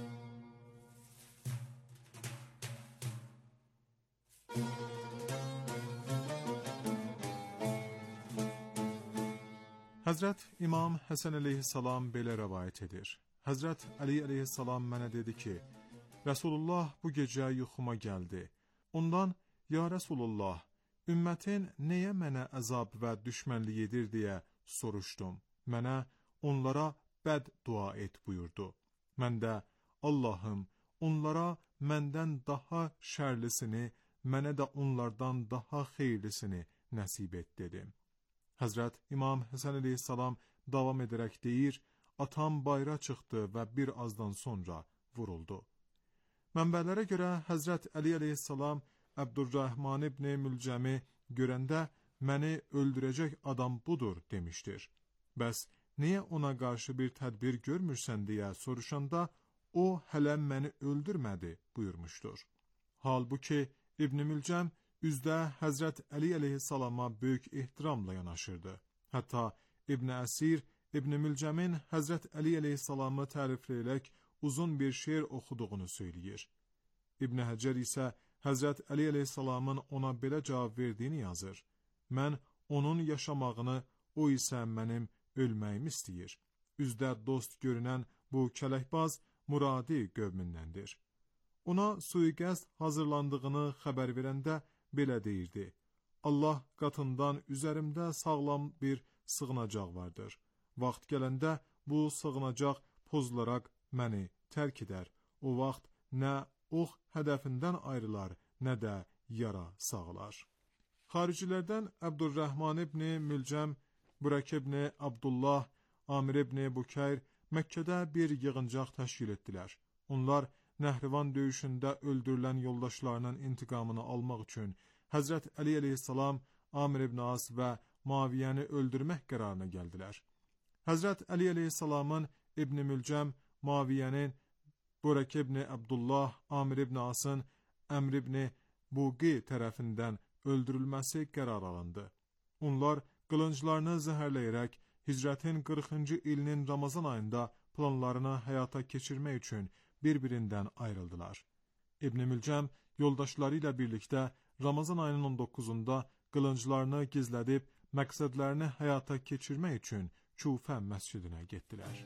Həzrət İmam Həsən əleyhissalam belə rəvayət edir. Həzrət Əli əleyhissalam mənə dedi ki, Rəsulullah bu gecə yuxuma gəldi. Ondan, ya Rəsulullah, ümmətin nəyə mənə əzab və düşmənlik edir deyə soruşdum. Mənə onlara bəd dua et buyurdu. Mən də, Allahım, onlara məndən daha şərlisini, mənə də onlardan daha xeyirlisini nəsib et dedim. Həzrət İmam Həsən əleyhissalam davam edərək deyir, atam bayra çıxdı və bir azdan sonra vuruldu. Mənbələrə görə Həzrət Əli əleyhissalam Əbdurrahman ibn Mülcəmi görəndə məni öldürəcək adam budur demişdir. Bəs niyə ona qarşı bir tədbir görmürsən deyə soruşanda o hələ məni öldürmədi buyurmuşdur. Halbuki İbn Mülcəm üzdə Həzrət Əli əleyhissalama böyük ehtiramla yanaşırdı. Hətta İbn Əsir İbn Mülcəmin Həzrət Əli əleyhissalamı tərifləyərək uzun bir şeir oxuduğunu söyləyir. İbn Həcər isə Həzrət Əli əleyhissalamın ona belə cavab verdiyini yazır. Mən onun yaşamağını, o isə mənim ölməyimi istəyir. Üzdə dost görünən bu kələkbaz Muradi qövmündəndir. Ona sui-qəsd hazırlandığını xəbər verəndə belə deyirdi. Allah qatından üzərimdə sağlam bir sığınacaq vardır. Vaxt gələndə bu sığınacaq pozularaq məni tərk edər. O vaxt nə ox hədəfindən ayrılar, nə də yara sağlar. Xaricilərdən Əbdurrahman ibn Mülcəm, Burak ibn Abdullah, Amir ibn Bukayr Məkkədə bir yığıncaq təşkil etdilər. Onlar Nəhrivan döyüşündə öldürülən yoldaşlarının intiqamını almaq üçün Həzrət Əli əleyhissalam, Amir ibn As və Muaviyyəni öldürmək qərarına gəldilər. Həzrət Əli əleyhissalamın İbn Mülcəm, Muaviyyənin, Burak ibn Abdullah, Amir ibn Asın, Əmr ibn Buqi tərəfindən öldürülməsi qərar alındı. Onlar qılınclarını zəhərləyərək hicrətin 40-cı ilinin Ramazan ayında planlarını həyata keçirmək üçün bir-birindən ayrıldılar. İbn Mülcəm yoldaşları ilə birlikdə Ramazan ayının 19-unda qılınclarını gizlədib məqsədlərini həyata keçirmək üçün Küfə məscidinə getdilər.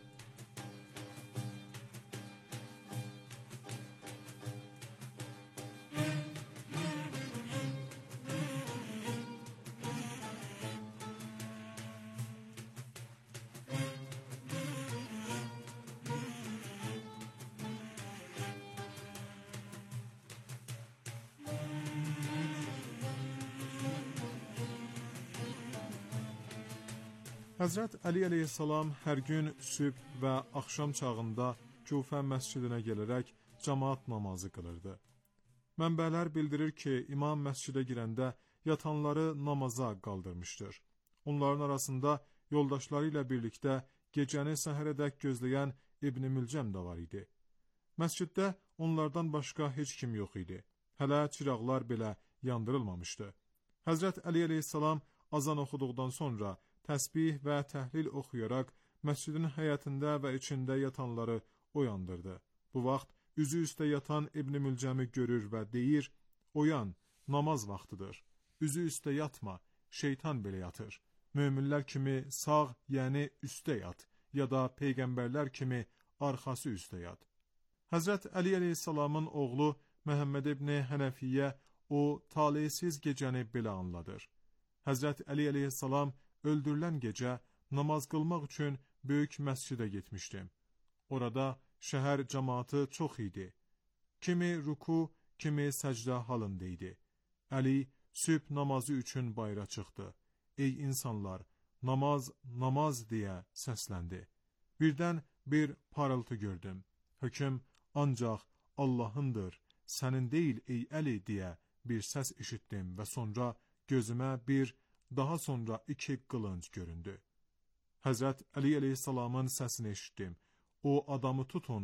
Həzrət Əli əleyhissalam hər gün sübh və axşam çağında Küfə məscidinə gələrək cəmaat namazı qılırdı. Mənbələr bildirir ki, imam məscidə girəndə yatanları namaza qaldırmışdır. Onların arasında yoldaşları ilə birlikdə gecəni səhərədək gözləyən İbn Mülcəm də var idi. Məsciddə onlardan başqa heç kim yox idi. Hələ çıraqlar belə yandırılmamışdı. Həzrət Əli əleyhissalam azan oxuduqdan sonra təsbih və təhlil oxuyaraq məscidin həyətində və içində yatanları oyandırdı. Bu vaxt üzü üstə yatan İbn Mülcəmi görür və deyir, oyan, namaz vaxtıdır. Üzü üstə yatma, şeytan belə yatır. Möminlər kimi sağ, yəni üstə yat, ya da peyğəmbərlər kimi arxası üstə yat. Həzrət Əli əleyhissalamın oğlu Məhəmməd ibn Hənəfiyyə o talihsiz gecəni belə anladır. Həzrət Əli əleyhissalam öldürülən gecə namaz qılmaq üçün böyük məscidə getmişdim. Orada şəhər cəmaatı çox idi. Kimi ruku, kimi səcdə halında idi. Əli sübh namazı üçün bayra çıxdı. Ey insanlar, namaz, namaz deyə səsləndi. Birdən bir parıltı gördüm. Hökm ancaq Allahındır, sənin deyil ey Əli deyə bir səs eşitdim və sonra gözümə bir, daha sonra 2 qılınc göründü. Həzrət Əli əleyhissalamın səsini eşitdim. O adamı tutun,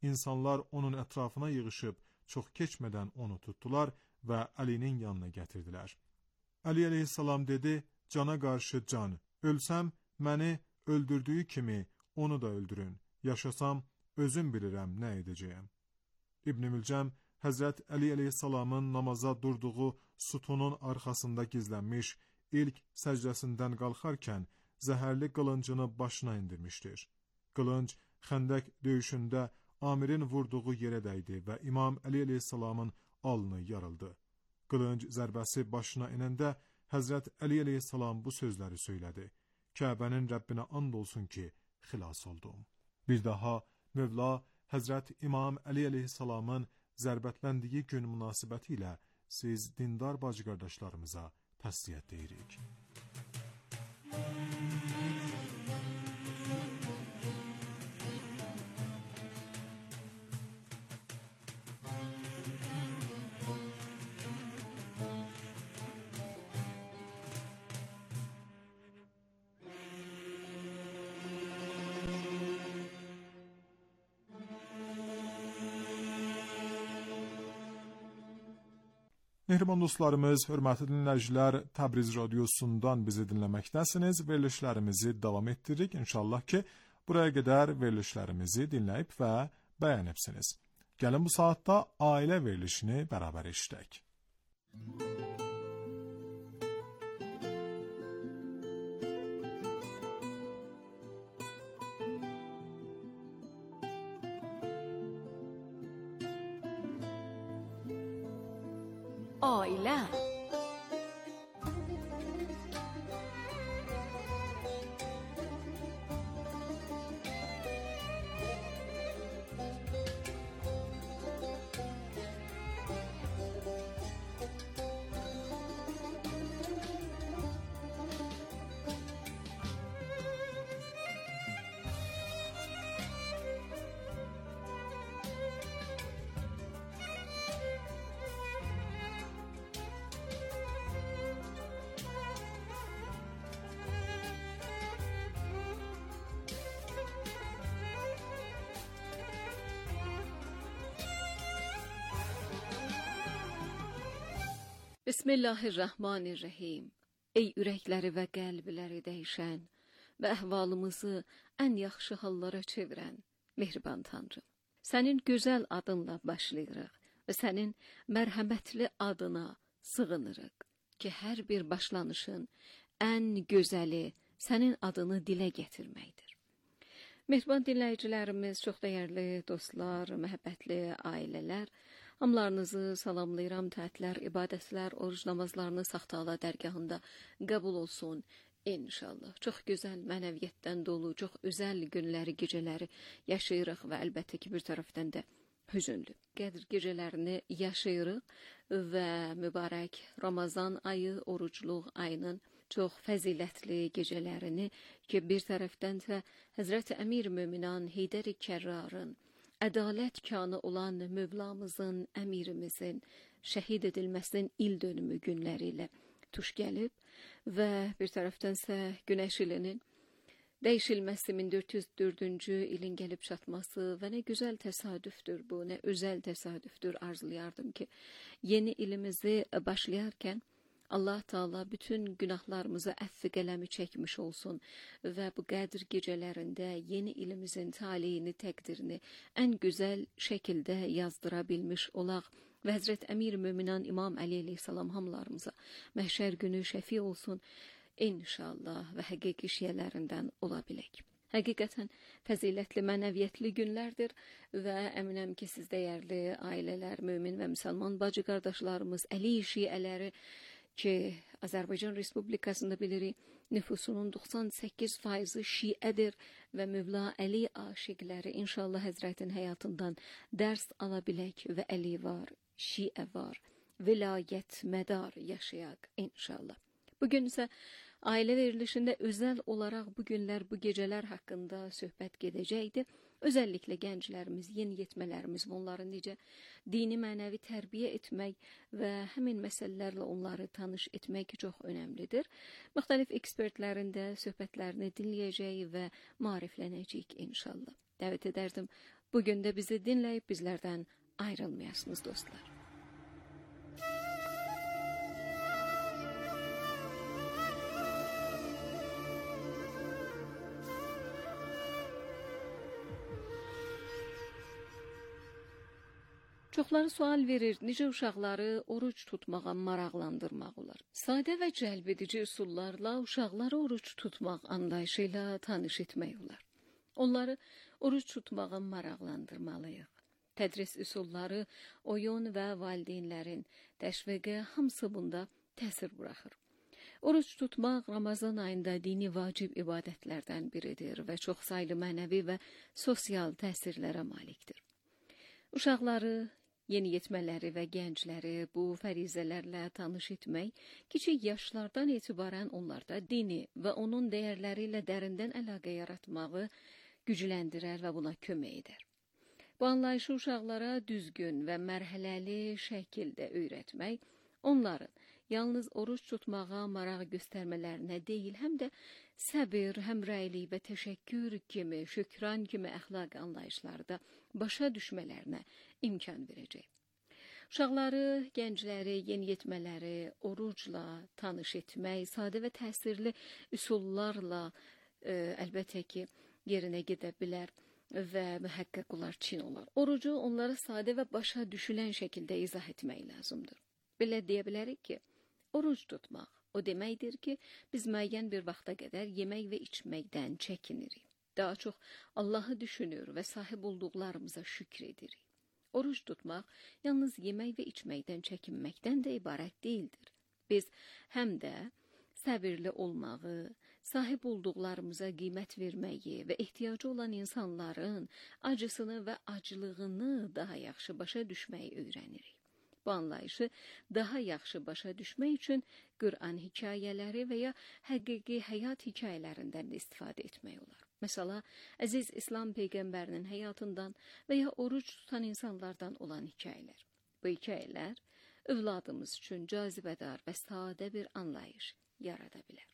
İnsanlar onun ətrafına yığışıb, çox keçmədən onu tutdular və Əlinin yanına gətirdilər. Əli əleyhissalam dedi, cana qarşı can, ölsəm, məni öldürdüyü kimi onu da öldürün, yaşasam, özüm bilirəm nə edəcəyəm. İbn-i Mülcəm, Həzrət Əli əleyhissalamın namaza durduğu sütunun arxasında gizlənmiş, ilk səcdəsindən qalxarkən zəhərli qılıncını başına indirmişdir. Qılınc, Xəndək döyüşündə Amirin vurduğu yerə dəydi və İmam Əli əleyhissalamın alnı yarıldı. Qılınc zərbəsi başına enəndə Həzrət Əli əleyhissalam bu sözləri söylədi. Kəbənin Rəbbinə and olsun ki, xilas oldum. Bir daha Mövla Həzrət İmam Əli əleyhissalamın zərbətləndiyi gün münasibəti ilə siz dindar bacı qardaşlarımıza təsliyyət deyirik. Mehriban dostlarımız, hörmətli dinləyicilər, Təbriz radiosundan bizi dinləməkdəsiniz. Verilişlərimizi davam etdiririk. İnşallah ki, buraya qədər verilişlərimizi dinləyib və bəyənibsiniz. Gəlin bu saatda ailə verilişini bərabər eşidək. Ailə. Bismillahirrahmanirrahim. Ey ürəkləri və qəlbləri dəyişən və əhvalımızı ən yaxşı hallara çevirən mehriban Tanrım. Sənin gözəl adınla başlayırıq və sənin mərhəmətli adına sığınırıq ki, hər bir başlanışın ən gözəli sənin adını dilə gətirməkdir. Mehriban dinləyicilərimiz, çox dəyərli dostlar, məhəbbətli ailələr, hamılarınızı salamlayıram. Tətillər, ibadətlər, oruc namazlarınız Saxtaala dərgahında qəbul olsun inşallah. Çox gözəl mənəviyyətdən dolu, çox özəl günləri, gecələri yaşayırıq və əlbəttə ki, bir tərəfdən də hüzünlü. Qədr gecələrini yaşayırıq və mübarək Ramazan ayı, orucluq ayının çox fəzilətli gecələrini ki, bir tərəfdən də Həzrət Əmir Möminan Heydər-i Kərrarın, ədalət kanı olan Mövlamızın, əmirimizin şəhid edilməsinin il dönümü günləri ilə tuş gəlib və bir tərəfdənsə Günəş ilinin dəyişilməsi 1404-cü ilin gəlib çatması və nə gözəl təsadüfdür bu, nə özəl təsadüfdür. Arzulayardım ki, yeni ilimizi başlayarkən Allah Taala bütün günahlarımızı əfv qələmi çəkmiş olsun və bu qədr gecələrində yeni ilimizin taleyini, təqdirini ən gözəl şəkildə yazdıra bilmiş olaq və Həzrət Əmir Möminan İmam Əli əleyhissalam hamılarımıza məhşər günü şəfi olsun inşallah və həqiqi şiyələrindən ola bilək. Həqiqətən fəzilətli, mənəviyyətli günlərdir və əminəm ki, siz dəyərli ailələr, mömin və müsəlman bacı qardaşlarımız, Əli şiələri ki, Azərbaycan Respublikasında bilirik, nüfusunun 98% şiədir və Mövla Əli aşiqləri inşallah Həzrətin həyatından dərs ala bilək və Əli var, şiə var, vilayət mədar yaşayaq inşallah. Bugün isə ailə verilişində özəl olaraq bu günlər, bu gecələr haqqında söhbət gedəcəkdir. Özəlliklə gənclərimiz, yeniyetmələrimiz onları necə dini mənəvi tərbiyə etmək və həmin məsələlərlə onları tanış etmək çox önəmlidir. Müxtəlif ekspertlərin də söhbətlərini dinləyəcək və maariflənəcəyik inşallah. Dəvət edərdim Bugün de bizi dinleyip bizlerden ayrılmayasınız dostlar. Çoxları sual verir, necə uşaqları oruç tutmağa maraqlandırmaq olar? Sadə və cəlbedici üsullarla uşaqları oruç tutmaq anlayışı ilə tanış etmək olar. Onları oruç tutmağa maraqlandırmalıyıq. Tədris üsulları, oyun və valideynlərin təşviqi hamısı bunda təsir buraxır. Oruç tutmaq Ramazan ayında dini vacib ibadətlərdən biridir və çoxsaylı mənəvi və sosial təsirlərə malikdir. Uşaqları, yeniyetmələri və gəncləri bu fərizələrlə tanış etmək, kiçik yaşlardan etibarən onlarda dini və onun dəyərləri ilə dərindən əlaqə yaratmağı gücləndirər və buna kömək edər. Bu anlayışı uşaqlara düzgün və mərhələli şəkildə öyrətmək, onların yalnız oruç tutmağa maraq göstərmələrinə deyil, həm də səbir, həmrəylik və təşəkkür kimi, şükran kimi əxlaq anlayışlarda başa düşmələrinə imkan verəcək. Uşaqları, gəncləri, yeniyetmələri orucla tanış etmək, sadə və təsirli üsullarla əlbəttə ki, yerinə gedə bilər və mühəqqəq olar, çin olar. Orucu onlara sadə və başa düşülən şəkildə izah etmək lazımdır. Belə deyə bilərik ki, oruc tutmaq o deməkdir ki, biz müəyyən bir vaxta qədər yemək və içməkdən çəkinirik. Daha çox Allahı düşünür və sahib olduqlarımıza şükr edirik. Oruc tutmaq yalnız yemək və içməkdən çəkinməkdən də ibarət deyildir. Biz həm də səbirli olmağı, sahib olduqlarımıza qiymət verməyi və ehtiyacı olan insanların acısını və acılığını daha yaxşı başa düşməyi öyrənirik. Bu anlayışı daha yaxşı başa düşmək üçün Qur'an hekayələri və ya həqiqi həyat hekayələrindən də istifadə etmək olar. Məsələn, əziz İslam Peyğəmbərinin həyatından və ya oruç tutan insanlardan olan hekayələr. Bu hekayələr övladımız üçün cazibədar və sadə bir anlayış yarada bilər.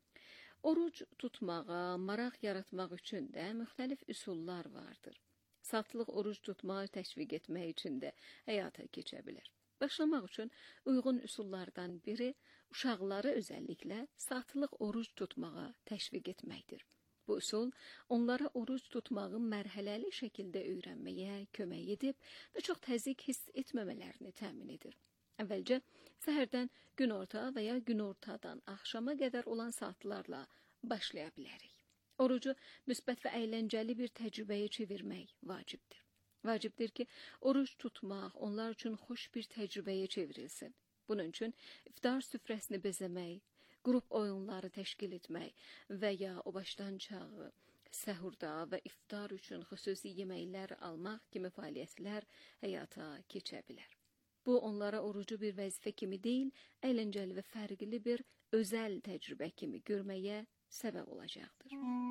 Oruc tutmağa maraq yaratmaq üçün də müxtəlif üsullar vardır. Saatlıq oruc tutmağı təşviq etmək üçün də həyata keçə bilər. Başlamaq üçün uyğun üsullardan biri uşaqları özəlliklə saatlıq oruc tutmağa təşviq etməkdir. Bu üsul onlara oruc tutmağı mərhələli şəkildə öyrənməyə kömək edib və çox təzyiq hiss etməmələrini təmin edir. Əvvəlcə səhərdən günorta və ya günortadan axşama qədər olan saatlarla başlaya bilərik. Orucu müsbət və əyləncəli bir təcrübəyə çevirmək vacibdir. Vacibdir ki, oruç tutmaq onlar üçün xoş bir təcrübəyə çevrilsin. Bunun üçün iftar süfrəsini bezəmək, qrup oyunları təşkil etmək və ya o başdan çağı, səhurda və iftar üçün xüsusi yeməklər almaq kimi fəaliyyətlər həyata keçə bilər. Bu, onlara orucu bir vəzifə kimi deyil, əyləncəli və fərqli bir özəl təcrübə kimi görməyə səbəb olacaqdır.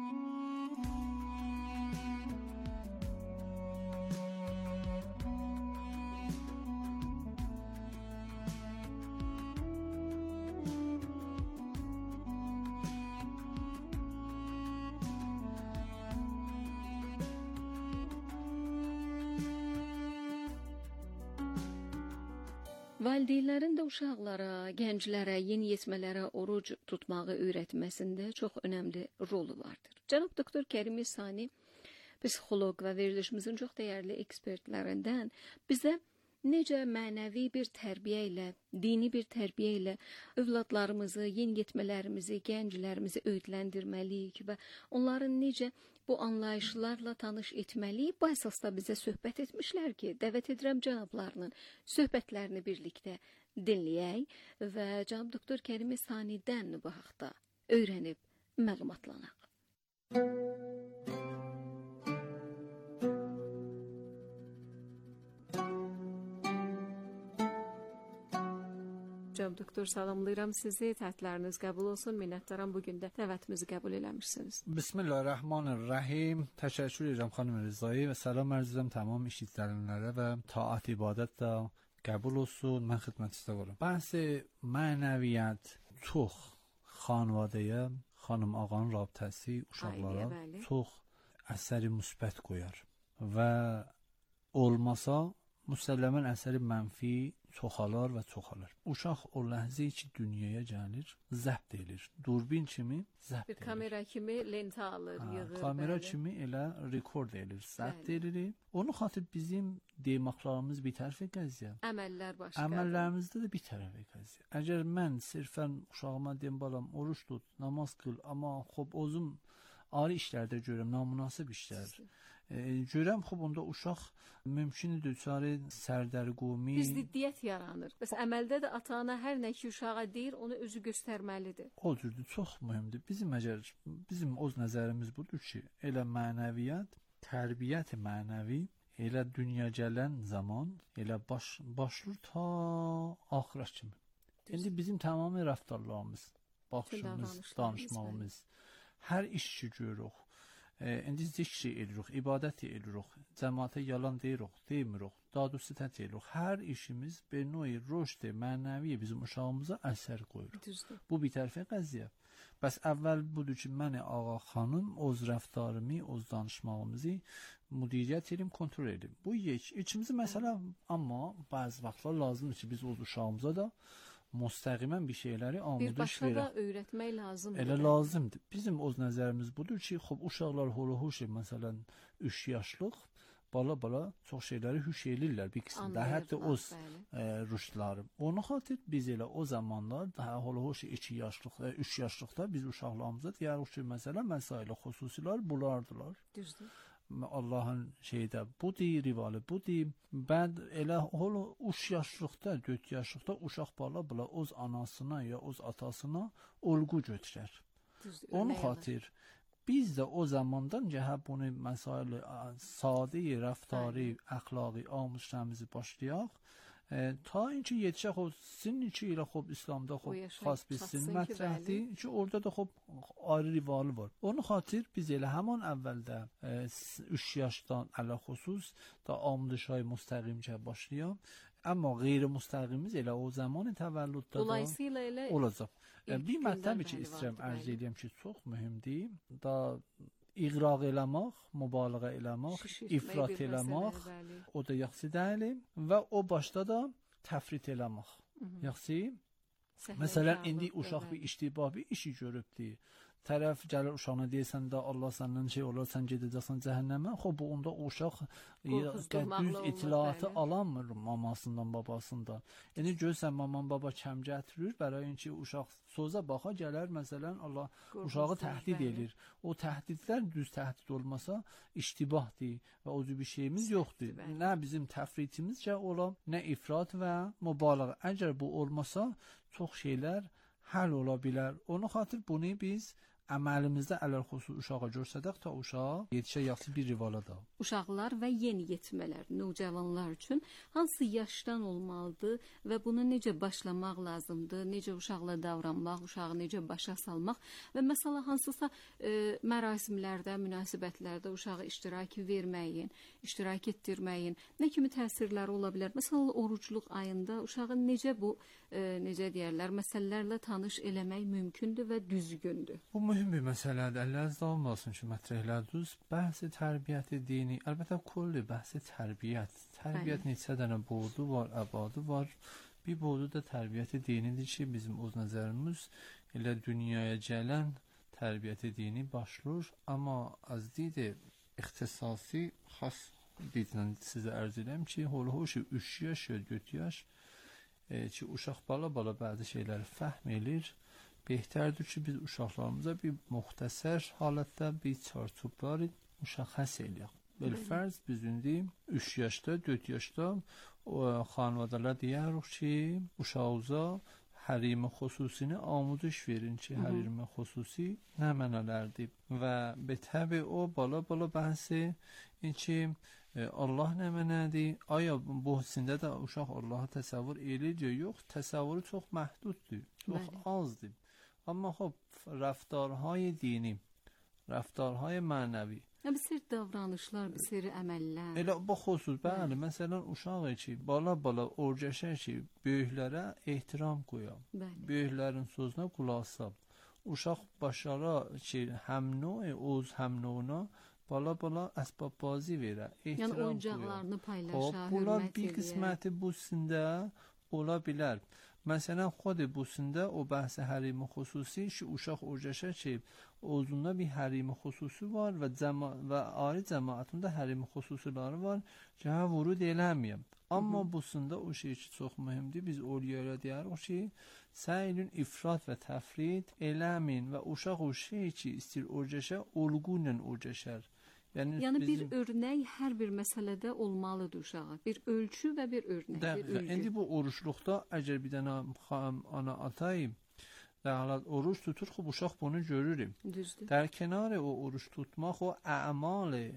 Valideynlərin də uşaqlara, gənclərə, yeniyetmələrə oruc tutmağı öyrətməsində çox önəmli rolu vardır. Cənab Doktor Kərim İsani, psixoloq və verilişimizin çox dəyərli ekspertlərindən bizə necə mənəvi bir tərbiyə ilə, dini bir tərbiyə ilə övladlarımızı, yeniyetmələrimizi, gənclərimizi öyrətləndirməliyik və onların necə bu anlayışlarla tanış etməliyik. Bu əsasda bizə söhbət etmişlər ki, dəvət edirəm cənablarının söhbətlərini birlikdə dinləyək və cənab Doktor Kərim İsanidən bu haqda öyrənib məlumatlanaq. Cənab Doktor, salamlayıram sizi, təhtləriniz qəbul olsun, minnətdaram bugün də dəvətimizi qəbul eləmişsiniz. Bismillahirrahmanirrahim. Təşəkkür edirəm xanım Rızایی və salam arz edirəm tamam işitənlərə və taat ibadət də qəbul olsun. Mən xidmətinizdə varım. Bəhs mənəviyyat çox xanvadəyə, xanım ağanın rabitəsi uşaqlara çox əsəri müsbət qoyar. və olmasa müsəlləmən əsəri mənfi çoxalar və çoxalar. Uşaq o ləhzə ki dünyaya gəlir, zəbt edilir. Durbin kimi zəbt edilir. Bir kamera kimi lentə alır, yığır. Kamera kimi elə rekord edilir, zəbt edilir. Onun xatir bizim demaqlarımız bir tərəfə qəziyyə. Əməllər başqa. Əməllərimizdə də bir tərəfə qəziyyə. Əgər mən sirfən uşağıma deyim balam oruç tut, namaz qıl, amma xob özüm ayrı işlərdə görürəm, namünasib işlər. Görəm, xob onda uşaq mümkündür çarə sərdəri qumi. Bir ziddiyyət yaranır. Bəs əməldə də ata-ana hər nə ki uşağa deyir, onu özü göstərməlidir. O cürdür, çox mühümdür. Bizim öz nəzərimiz budur ki, elə mənəviyyat, tərbiyyət mənəvi, elə dünya gələn zaman, elə başlır ta axıra kimi. İndi bizim tamamı rəftarlarımız, baxışımız, danışmağımız, hər iş ki görürük. İndi zikr edirik, ibadət edirik, cəmaata yalan deyirik, demirik, dadu sitət edirik. Hər işimiz bir növ rüşd mənəvi bizim uşağımıza əsər qoyur. Düzdür. Bu bir tərəfə qəziyyə. Bəs əvvəl budur ki, mən ağa xanım öz rəftarımı, öz danışmağımızı müdiriyyət edim, kontrol edim. Bu ikimizi məsələ, amma bəzi vaxtlar lazımdır ki, biz öz uşağımıza da müstəqimən bir şeyləri amudaj verək. Bir başqa da öyrətmək lazımdır. Elə lazımdır. Bizim öz nəzərimiz budur ki, xob uşaqlar holo-hoş, məsələn 3 yaşlıq bala çox şeyləri hüş elirlər bir qismdə. Hətta öz rüşdləri. Ona xatir biz elə o zamanlar daha holo-hoş 2 yaşlıq, 3 yaşlıqda biz uşaqlarımıza deyərik ki, məsələn məsailə xüsusilər bulardılar. Düzdür. Allahın şeydə budur, rivalı budur. Bəd elə holo 3 yaşlıqda, 4 yaşlıqda uşaq bala öz anasına ya öz atasına olğu götürər. Onu xatir biz də o zamandan cəhə bunu məsailə sadə, rəftarı, əxlaqi amuzlarımızı başlayaq. Ta inki yetişək o sizin ki ilə xob İslamda xob xas bilsin mətrəhdir ki orada da xob ayrı rivalı var. Onu xatir biz elə həman əvvəldə 3 yaşdan ələxüsus da amudişay müstəqimcə başlayaq. Amma qeyri-müstəqimiz elə o zaman təvəllüddə dolayısıyla elə olacaq. Bir mətləbi ki istəyirəm ərz edeyim ki çox mühümdir. Da İqraq eləmək, mübaliğə eləmək, ifrat eləmək, o da yaxşı deyil və o başda da təfrit eləmək. Yaxşı? Məsələn, indi uşaq bir iştibah bir işi görübdür. Tərəf gəlir uşağına deyirsən də Allah səndən şey olar, sən gedəcəksən cəhənnəmə. Xob bu onda uşaq düz itilatı alamır mamasından, babasından. Yəni görsən maman baba kəm gətirir, bərayin ki uşaq sözə baxa gələr, məsələn Allah uşağı təhdid edir. O təhdidlər düz təhdid olmasa iştibahdır və o cür bir şeyimiz yoxdur. Nə bizim təfritimizcə ola, nə ifrat və mübaliğə. Əgər bu olmasa çox şeylər həll ola bilər. Ona xatir bunu biz əməlimizdə ələlxüsus uşağa göstərdək ta uşaq yetişə yaxşı bir rivala da. Uşaqlar və yeniyetmələr, növcavanlar üçün hansı yaşdan olmalıdır və bunu necə başlamaq lazımdır, necə uşaqla davranmaq, uşağı necə başa salmaq və məsələ hansısa mərasimlərdə, münasibətlərdə uşağı iştiraki verməyin, iştirak etdirməyin nə kimi təsirləri ola bilər? Məsələn, orucluq ayında uşağı necə bu, necə deyərlər, məsələlərlə tanış eləmək mümkündür və düzgündür? Bu mühüm bir məsələdir. Əlləz də olmasın ki, mətrəhlədüz. Bəhs-i tərbiyyət dini, əlbəttə kulli bəhs-i tərbiyyət. Tərbiyyət neçə dənə boğdu var, əbadı var. Bir boğdu da tərbiyyət dinidir ki, bizim öz nəzərimiz elə dünyaya gələn tərbiyyət dini başlır. Amma az deyil, ixtisasi, xas deyilən sizə ərz edəm ki, hol-hoş 3 yaş ya 4 yaş ki, uşaq bala bəzi şeyləri fəhm edir. Behtərdir ki, biz uşaqlarımıza bir müxtəsər halətdə bir çarçubları müşəxəs eləyək. Belfərz biz indi 3 yaşda, 4 yaşda xanvadalar deyirik ki, uşağımıza hərim-i xüsusini amudış verin ki, hərim-i xüsusi nə mənalərdir və betəbi o bala bəhsi ki, Allah nə mənədir? Aya bu hissində də uşaq Allahı təsəvvür edir ya yox, təsəvvürü çox məhduddur, çox azdır. Amma xob rəftarهای dini, rəftarهای mənəvi. Bir sir davranışlar, bir sir əməllər. Elə bu xüsus, bəli, məsələn uşaq ki, bala orcaşər ki, böyüklərə ehtiram qoyaq. Böyüklərin sözünə qulaq asaq. Uşaq başara ki, həmnöy öz həmnöyünə بالا اسباب bozی verir. Yəni oyuncaqlarını paylaşa, bunlar hörmət bir edir. qisməti busunda ola bilər. Məsələn, xود busunda o bəhs hərim xüsusi ki, uşaq öyrəşər ki, özündə bir hərim xüsusi var və ali cəmaətində hərim xüsusiləri var ki, hə vurud eləməyəm. Amma busunda o şey ki, çox mühümdür. Biz oliyara deyirik ki, səyin ifrat və təfrid eləməyin və uşaq o şey ki, istir öyrəşər, olğu ilə öyrəşər. Yəni bir örnək hər bir məsələdə olmalıdır uşağa. Bir ölçü və bir örnək, bir ülgü. İndi bu oruçluqda əgər bir dənə ana atayım, halat oruç tutur, xub uşaq bunu görür. Düzdür. در کنار او oruç tutmaq o əmal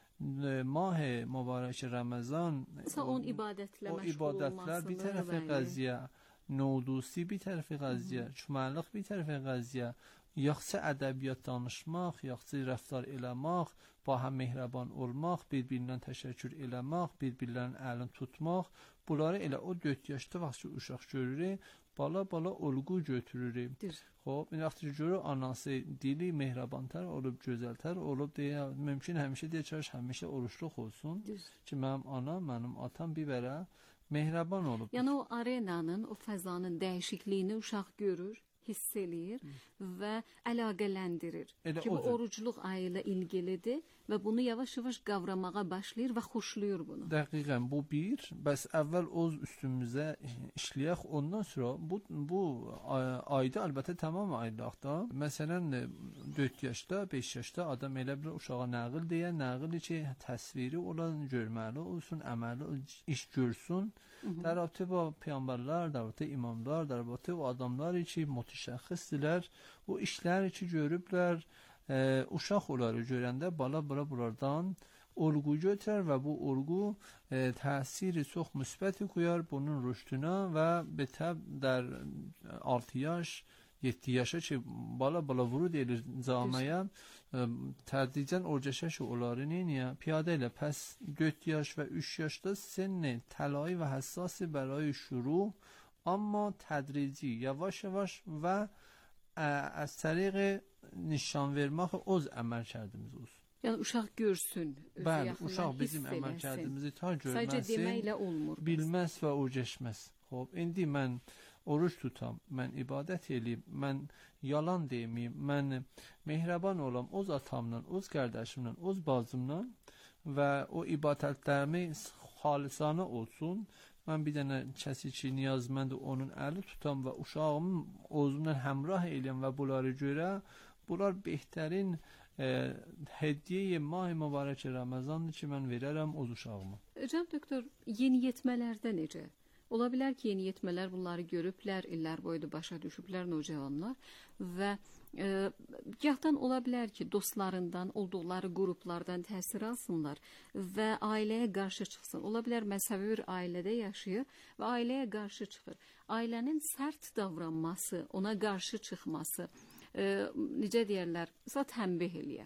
mah mübarək Ramazan on ibadətlə məşğul ibadətlər bir tərəfə qəziyə, nodusi bir tərəfə qəziyə, çumalıq bir tərəfə qəziyə, yaxşı ədəbiyyat danışmaq, yaxşı rəftar eləmək, با هم mehriban olmaq, bir-birindən təşəkkür eləmək, bir-birlərin əlini tutmaq, bunları elə o 4 yaşda vaxt uşaq görür, bala olğu götürür. Xoş, bir vaxt görür anası dili mehribantar olub, gözəltər olub deyə mümkün həmişə deyir həmişə oruçluq olsun ki, mənim anam, mənim atam bir belə mehriban olub. Yəni o arenanın, o fəzanın dəyişikliyini uşaq görür, hiss eləyir və əlaqələndirir. Ki, bu orucluq ayı ilə ilgilidir və bunu yavaş-yavaş qavramağa başlayır və xoşlayır bunu. Dəqiqən bu bir. Bəs əvvəl öz üstümüzə işləyək, ondan sonra bu ayda əlbəttə tamam aylıqda. Məsələn 4 yaşda, 5 yaşda adam elə bir uşağa nəql deyə, nəqli ki, təsviri olan görməli olsun, əməli iş görsün. در رابطه با پیامبرlar, در رابطه imamlar, در رابطه o adamlar ki, mütəşəxxisdirlər, o işləri ki, görüblər, uşaq onları görəndə bala buralardan olğu götürər və bu olğu təsiri çox müsbət qoyar bunun rüşdünə və betəb در 6 yaş 7 yaşa ki, bala vurud edir camiyə, tədricən öyrəşər ki, onları niyə piyadə ilə pəs 4 yaş və 3 yaşda sinn طلایی و حساسی برای شروع اما تدریجی yavaş və از طریق nişan vermək öz əməl kərdimiz olsun. Yəni uşaq görsün, bəli, uşaq bizim əməl kərdimizi ta görməsin, bilməz və öyrəşməz. Xoş, indi mən oruç tutam, mən ibadət eləyim, mən yalan deməyim, mən mehriban olam öz atamla, öz qardaşımla, öz bacımla və o ibadətlərimi xalisanə olsun. Mən bir dənə kəsi ki, niyazmənd onun əli tutam və uşağımın özümlə həmrah eləyəm və bunları görə, bunlar behtərin hədiyyə mah mübarək Ramazandır ki, mən verərəm öz uşağıma. Cənab doktor, yeniyetmələrdə necə? Ola bilər ki, yeniyetmələr bunları görüblər, illər boyu başa düşüblər nöcavanlar və gahdan ola bilər ki, dostlarından, olduqları qruplardan təsir alsınlar və ailəyə qarşı çıxsın. Ola bilər məzhəbi bir ailədə yaşayır və ailəyə qarşı çıxır. Ailənin sərt davranması, ona qarşı çıxması, necə deyərlər, tənbih eləyə,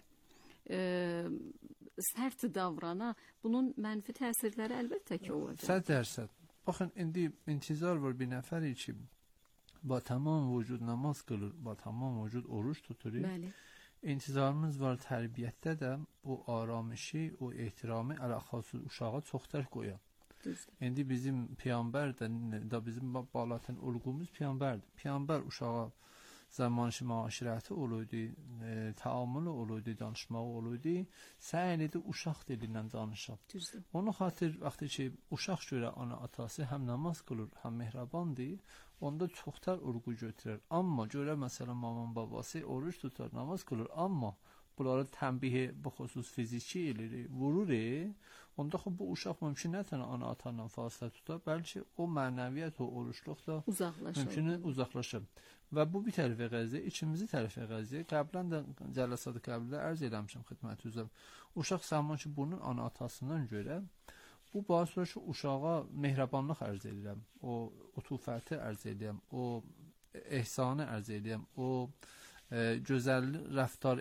sərt davrana, bunun mənfi təsirləri əlbəttə ki olacaq. 100%. Baxın, indi intizar var bir nəfəri ki, با تمام وجود namaz qılır, با تمام وجود oruç tutur. Bəli. İntizarımız var tərbiyətdə də o aramışı, o ehtiramı əlaqəsiz uşağa çoxtər qoyur. İndi bizim peyğəmbər də bizim balatın olğumuz peyğəmbərdir. Peyğəmbər uşağa zamanı müaşirəti olurdu, təamülü olurdu, danışmağı olurdu. Səy edir uşaq dilindən danışır. Onun xatir vaxtı ki, uşaq görə ana atası həm namaz qılır, həm mehribandır, onda çoxtar urğu götürər. Amma görə məsələn mamam babası oruç tutar, namaz qılır, amma bunları tənbihi bu xüsus fiziki eləyir, vurur. Onda bu uşaq mümkün nətən ana atandan fasilə tutar, bəlkə o mənəviyyət, o oruçluq da mümkün uzaqlaşır. Və bu bir tərəfə qəziyə, ikinci tərəfə qəziyə, qəblən də cələsat-ı qəblədə ərz eləmişəm xidmətinizə. Uşaq zaman ki, bunun ana atasından görə, bu bazı sonra ki, uşağa mehribanlıq ərz edirəm, o utufəti ərz edirəm, o ehsanı ərz edirəm, o gözəl rəftar